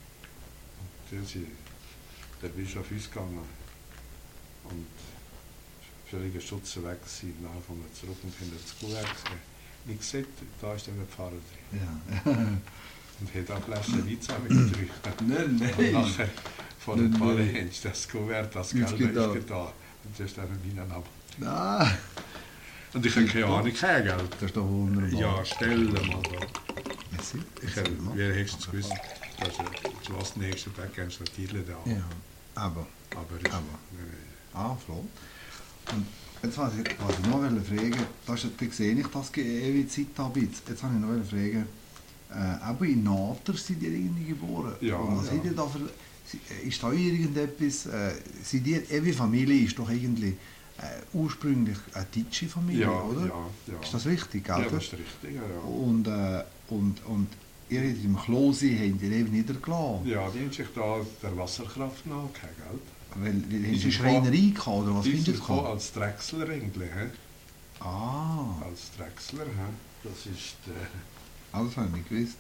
Der ist der Bischof ausgegangen und völliger Schutz weg gewesen. Nachher kommen wir zurück und haben das Kuvert gesehen. Nicht gesehen, da ist dann der Pfarrer drin. Ja. Und hat auch Flaschen Wein zusammengedrückt. Nein, Und nachher von den Nein, Pfarrer nein. haben sie das Kuvert, das Jetzt Geld geht da. ist da. Und das ist dann ein Wein ab. Ah, Und ich habe keine Ahnung, kein Geld. das ist doch wunderbar. Ja, stell dir mal da. Merci. Ich habe, wer hätte es gewusst, dass er das nächste Tag ganz natürlich da. Ja, aber... Aber ich, Aber. nein, nein. Ah, flott. Und jetzt wollte ich, was ich noch fragen, das ist, da sehe ich das ewige Zeit ab jetzt. Jetzt wollte ich noch fragen, äh, eben in Nater sind ihr irgendwie geboren. Ja, Und was ja. seid ihr da für... Ist da irgendetwas... Äh, seid ihr, eure Familie ist doch irgendwie äh, ursprünglich eine deutsche Familie, Ja, oder? ja, ja. Ist das richtig, gell? Ja, das ist richtig, ja. ja. Und, äh, und, und ihr habt im Klose habt ihr eben niedergelassen. Ja, die haben sich da der Wasserkraft nachgegeben, gell? Weil, haben Die sie sind Schreinerei gehabt, oder was Die findest sind du? gekommen gehabt? als Drechsler eigentlich, he? Ah, Als Drechsler, he? Das ist der... ah, das habe ich nicht gewusst.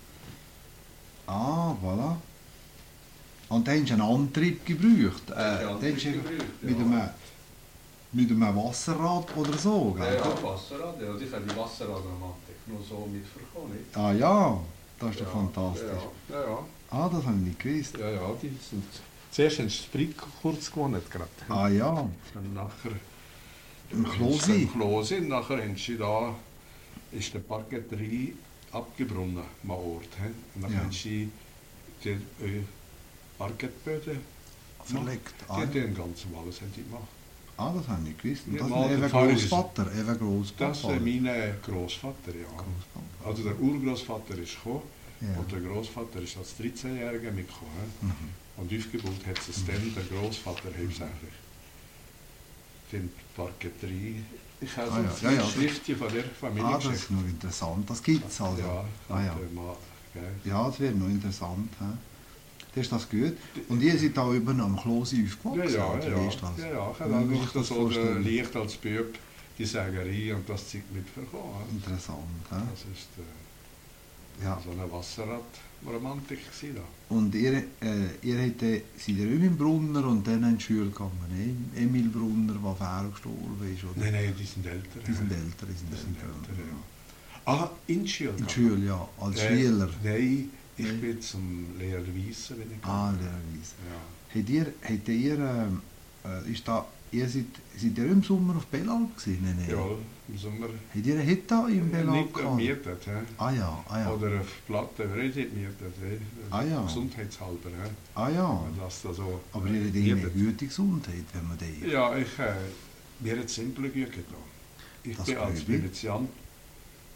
Ah, voilà. Und dann hast du einen Antrieb gebraucht. Äh, Ja, dann Antrieb hast du gebraucht, mit, ja. einem, mit einem Wasserrad oder so, gell? Wasserrad, ja. Ich habe die Wasserradromantik nur so mitverkommen, nicht? Ah ja, das ist doch Ja, fantastisch. Ja, ja, ja. Ah, das habe ich nicht gewusst. Ja, ja, die sind... Zuerst haben sie Sprit kurz gewonnen, gerade. Ah ja, Und nachher... im Klose. Im Klose, und nachher haben sie da... ist der Parketterie abgebrunnen, am Ort. He? Und dann Ja. haben sie die äh, Parkettböden Verlegt. Die Ah, haben ja. den ganzen alles haben die gemacht. ah, das habe ich nicht gewusst. Und Ja, das mal ist der eben Pfarrer ist- Großvater, eben Großvater. Das ist äh, mein Großvater, ja. Großvater. Also der Urgroßvater ist gekommen Ja. und der Großvater ist als dreizehnjähriger mitgekommen. Mhm. Und aufgebaut hat es dann der Großvater hauptsächlich. Den Parketterie. Ich habe Ah, ja. so Ja, ein ja. Schriftchen von der Familie Ah, das ist noch interessant. Das gibt es also. Ja, Ah, ja. und, äh, mal, gell. Ja, das wäre noch interessant. He? Das ist das gut. Und ihr seid da über am Klose Ja, aufgewachsen? ja, oder ja. wie ist das? ja, ja. Ich Wie habe muss einfach ich das das so vorstellen? leicht als Bub die Sägerei und das Zeug mitverkommen. Interessant. He? Das ist äh, Ja. so eine Wasserradromantik gewesen da. Und ihr, äh, ihr habt, äh, seid ihr auch im Brunner und dann in die Schule gegangen? Ne? Emil Brunner, der vorher gestorben ist? Oder? Nein, nein, die sind älter. Die sind ja. älter. Die sind Die sind älter. älter, ja. Ah, in die Schule. In der gegangen. Schule, ja. Als Äh, Schüler. Nein, ich Nein. bin zum Lehrer Wiesser, wenn ich Ah, gegangen. lehrerweise. Ja. Habt ihr, habt ihr, ähm, äh, ist da, ihr seid, seid ihr im Sommer auf Bellalp gewesen? Nein, nein. Ja, im Sommer Habt ihr eine Hütte im Bellalp nicht gehabt? gemietet. He? Ah ja, ah ja. Oder auf Platte, aber nicht gemietet. He? Ah, ja. Gesundheitshalber. He? Ah ja. Man lässt da so Aber ihr habt eine gute Gesundheit, wenn man die... Ja, ich, äh, mir hat es simpel gut getan. Ich Das bin als glaube ich. Venezian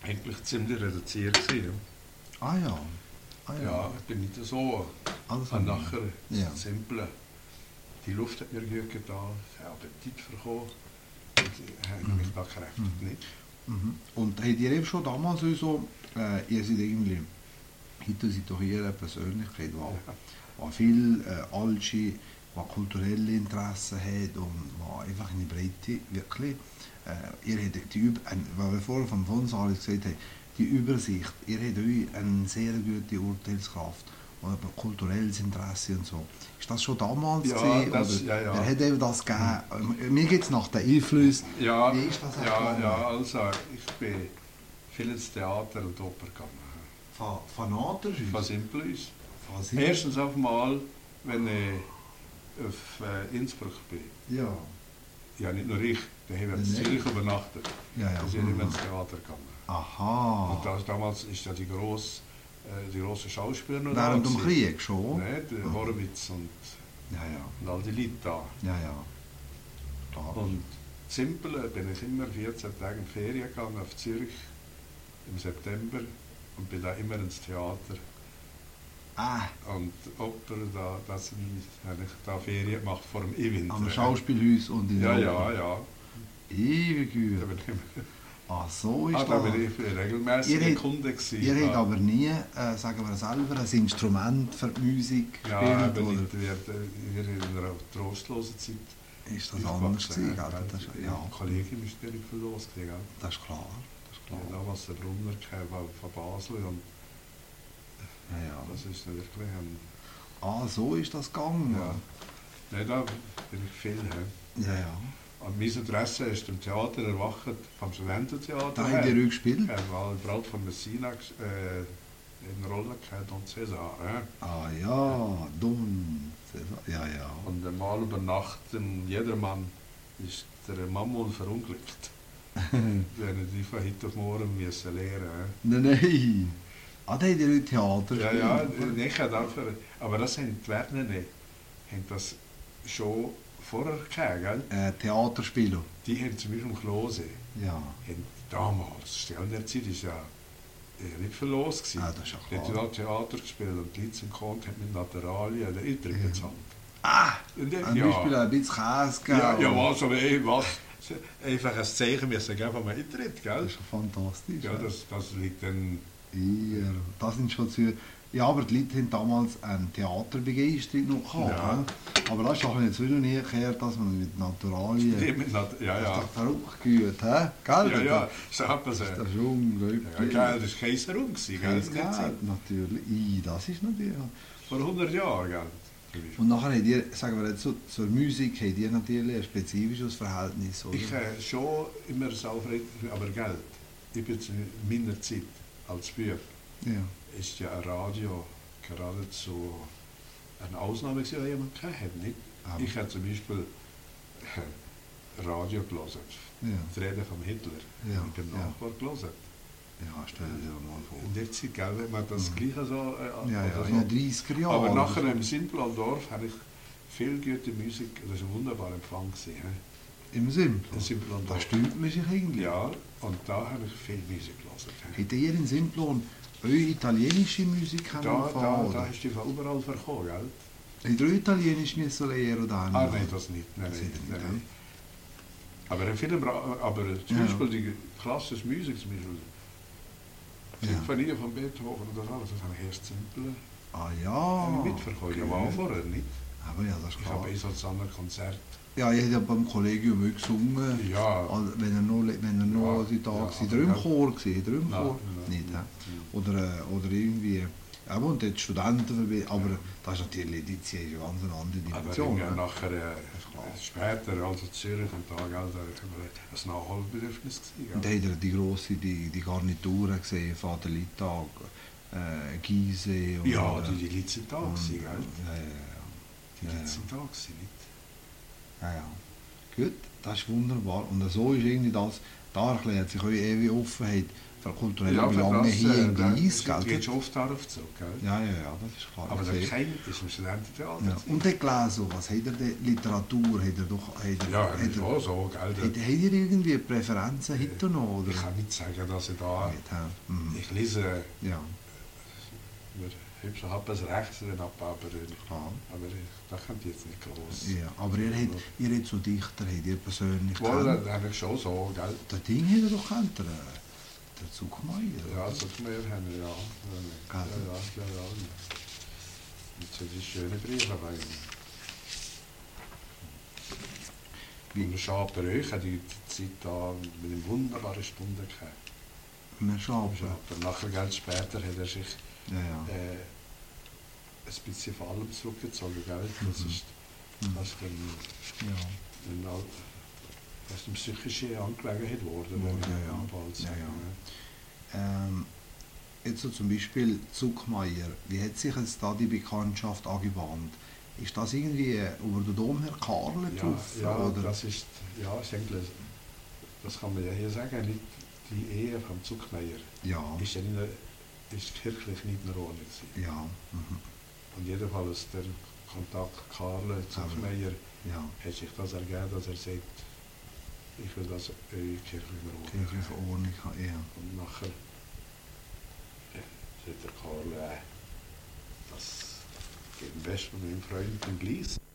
eigentlich ziemlich reduziert gewesen. Ah ja. Ah, Ja, ja. ich bin nicht so. Also, Und nachher ja. das Simple. Die Luft hat mir gut getan, ich habe Appetit bekommen. Und ich habe mich da kräftig nicht. Mhm. Und habt ihr eben schon damals so, äh, ihr seid irgendwie, heute seid doch ihr eine Persönlichkeit, die, die viel äh, Altsche, die kulturelle Interessen hat und die einfach in die Breite wirklich, äh, ihr habt die, Üb- ein, weil wir vorher vom Fonsal gesagt haben, die Übersicht, ihr habt euch eine sehr gute Urteilskraft und ein kulturelles Interesse und so. Ist das schon damals Ja, gewesen, das- oder ja, ja. wer hat eben das gegeben? Mir geht es nach den Einflüssen. Ja, Wie ist das ja, gegangen? ja, also ich bin viel ins Theater und Oper gegangen. Von, von Nader? Von Simpleus. Von Sim- Erstens auf einmal, wenn ich auf äh, Innsbruck bin. Ja. Ja, nicht nur ich, da haben wir in Nein. Zürich übernachtet. Ja, ja. Da sind wir ins Theater gegangen. Aha. Und das, damals ist ja die grosse, äh, die grossen Schauspieler noch da Während dem gewesen. Krieg schon? Ne, der Mhm. Horowitz und, Ja, ja. und all die Leute da. Ja, ja. Klar. Und simpel äh, bin ich immer vierzehn Tage in die Ferien gegangen auf Zürich im September und bin da immer ins Theater. Ah, Und Oper, da, das sind, habe ich da Ferien gemacht vor dem Event. am Schauspielhaus und in Ja, der ja, Oper. ja. Ewig Da gut. bin ich immer, Ah, so ist ah, da das. bin ich regelmäßig Ihr ein habt- Kunde gewesen. Ihr habt ja. aber nie, äh, sagen wir selber, ein Instrument für die Musik Ja, gespielt? aber oder nicht, wir, wir in einer trostlosen Zeit. ist das aufgewachsen, anders gewesen? ja, gell? Das, gell? ja, Ein Kollege ist völlig verlost. Gell? das ist klar. Das ist Ja, klar. damals der Brunner kam von Basel und Ja, ja. das ist dann wirklich ein... Ah, so ist das gegangen. Ja. Nein, da bin ich viel. He. Ja, ja. Und mein Interesse ist im Theater erwacht, vom Studententheater. Da habt ihr euch gespielt? Ich habe Braut von Messina äh, in der Rolle gehabt und Cäsar. He. Ah ja, Don. Ja, ja. Und einmal über Nacht, in Jedermann, ist der Mammon verunglückt. Wenn die von heute auf morgen müssen lernen. Nein, nein. Ah, da habt ihr euch Theater Ja, gespielt? ja, ich habe dafür. Aber das haben die Werner nicht. Haben das schon vorher gehabt, gell? Äh, Theaterspieler. Die haben zum Beispiel im Klose, Ja. haben damals, Stellen der Zeit ist ja äh, nicht verlos gewesen. Ah, das ist ja Die haben klar. da Theater gespielt und die Leute sind gekommen, haben mit Naturalien den Eintritt Ja. bezahlt. Ah! Und dann, Ein Beispiel ein bisschen Käse geben. ja, ja, was, aber ey, was? Einfach ein Zeichen müssen geben vom Eintritt, Das gell? ist ja fantastisch. Ja, das, das liegt dann... Ja, das sind schon zu... Ja, aber die Leute haben damals eine Theaterbegeisterung noch gehabt. Ja. Ja. Aber das ist doch jetzt wieder nie gekehrt, dass man mit Naturalien... Die mit Nat ja, Das ist ja. doch verrückt gut, hä? Gell? Ja, ja, so hat man Das sie. ist doch schon unglaublich. Ja, gell, das war Kaiserung, gell? Kein in der Zeit. Geld, natürlich. I, das ist natürlich... Vor hundert Jahren, gell? Und nachher habt ihr, sagen wir jetzt so, zur Musik, habt ihr natürlich ein spezifisches Verhältnis, oder? Ich habe schon immer sauber, aber Geld. Ich bin zu meiner Zeit als Bub, Ja. ist ja ein Radio geradezu eine Ausnahme gewesen, die jemand gehabt hat, nicht? Aber- Ich habe zum Beispiel Radio gelesen, Ja. die Rede von Hitler, Ja, und beim ja. Nachbar gelesen. Ja, stell dir mal vor. In der Zeit, gell, wenn man das Gleiche so... Äh, Ja, ja, oder in den dreißiger Jahren. Aber oder nachher so. im Simplon-Dorf habe ich viel gute Musik, das war ein wunderbarer Empfang. Gewesen, he? Im Simpel. Im Simplon-Dorf. Das stört mich sich irgendwie. Ja, und da habe ich viel Musik gelesen. he. Hättet ihr in Simplon eure italienische Musik Da, können da, fahren? da hast du von überall verkommen, gell? Hättet ihr Italienisch müssen lernen oder Ah, nein, das nicht. Nein, Das nein, hätte ich nein, nicht, nein. Aber in vielen Ra aber zum Ja. Beispiel die klassische Musik, zum Beispiel Ja. Sinfonie von Beethoven und das alles, das habe ich erst simpel Ah ja. mitverkommen. Ja, war auch vorher nicht. Aber ja, das ist Ich klar. habe eh so ein anderes Konzert. Ja, ich habe ja beim Kollegium auch gesungen. Ja. Also, wenn er noch, wenn er noch Ja, die Tage ja, war. aber Drumchor gewesen, Drumchor. Nein, Nicht, hä? nein. Oder, äh, oder irgendwie... Ja, und dort Studenten vorbei. Aber das ist natürlich, die ziehen eine ganz andere Dimension. Aber hä? nachher, äh, später, also Zürich und da, gell, da haben wir ein Nachholbedürfnis gewesen. Und gell. da habt ihr die grosse, die, die Garnituren gesehen, Vater Littag, äh, Giese und... Ja, äh, die, die Leute sind da und, gewesen, gell? Ja, ja, Die ja, Leute ja. sind da gewesen, nicht? ja, ja. Gut, das ist wunderbar. Und so ist irgendwie das, da erklärt sich eure ewige Offenheit, für kulturelle Ja, für Belange das, hier in äh, da- Gleis, da geht gell? schon oft darauf zurück, gell? Ja, ja, ja, das ist klar. Aber Ich der sehe. kennt ist im Studententheater. Ja. Und der gelesen, was hat er denn? Literatur, hat er doch... Hat er, Ja, hat das ist er, auch so, gell? hat, hat er irgendwie Präferenzen heute noch, oder? Ich kann nicht sagen, dass ich da... Nicht, hä? Mhm. Ich lese... Ja, Ich habe schon etwas rechts drin, aber, aber, klar. aber ich, das könnte ich jetzt nicht groß. Ja, aber ihr habt, ihr habt so Dichter, habt ihr persönlich Wohl, gekannt? dann habe ich schon so, gell? Der Ding hat er doch gekannt, der, der Zuckmeier. Ja, so zum mehr haben wir, ja. Ja, ja, Gell? ja, ja. ja. Und so die schöne Briefe bei ihm. Wie- Und Schaperöch hat die Zeit da mit einer wunderbaren Stunde gehabt. Wir schauen. Schaper. Nachher, gell, später hat er sich Ja, ja. äh, ein bisschen von allem zurückgezogen, gell? Das Mhm. ist, Mhm. das ist dann, Ja. dann auch, das ist eine psychische Angelegenheit geworden. Ja, wenn ja, ich ja. bald Ja, sage, ja. Ähm, jetzt so zum Beispiel Zuckmeier. Wie hat sich jetzt da die Bekanntschaft angebahnt? Ist das irgendwie über den Dom her Karl Ja, getroffen? ja, oder? das ist, ja, ist eigentlich, das kann man ja hier sagen, nicht die Ehe vom Zuckmeier Ja, ist ja nicht, ist kirchlich nicht in Ordnung gewesen. ja, mhm. Und jedenfalls der Kontakt Karl Zuckmeier ja. hat sich das ergeben, dass er sagt, ich will das äh, kirchlich in Ordnung. Kirchliche Ordnung, ja. Und nachher äh, sagt der Karl, äh, das geht am besten mit meinem Freund im Gleis.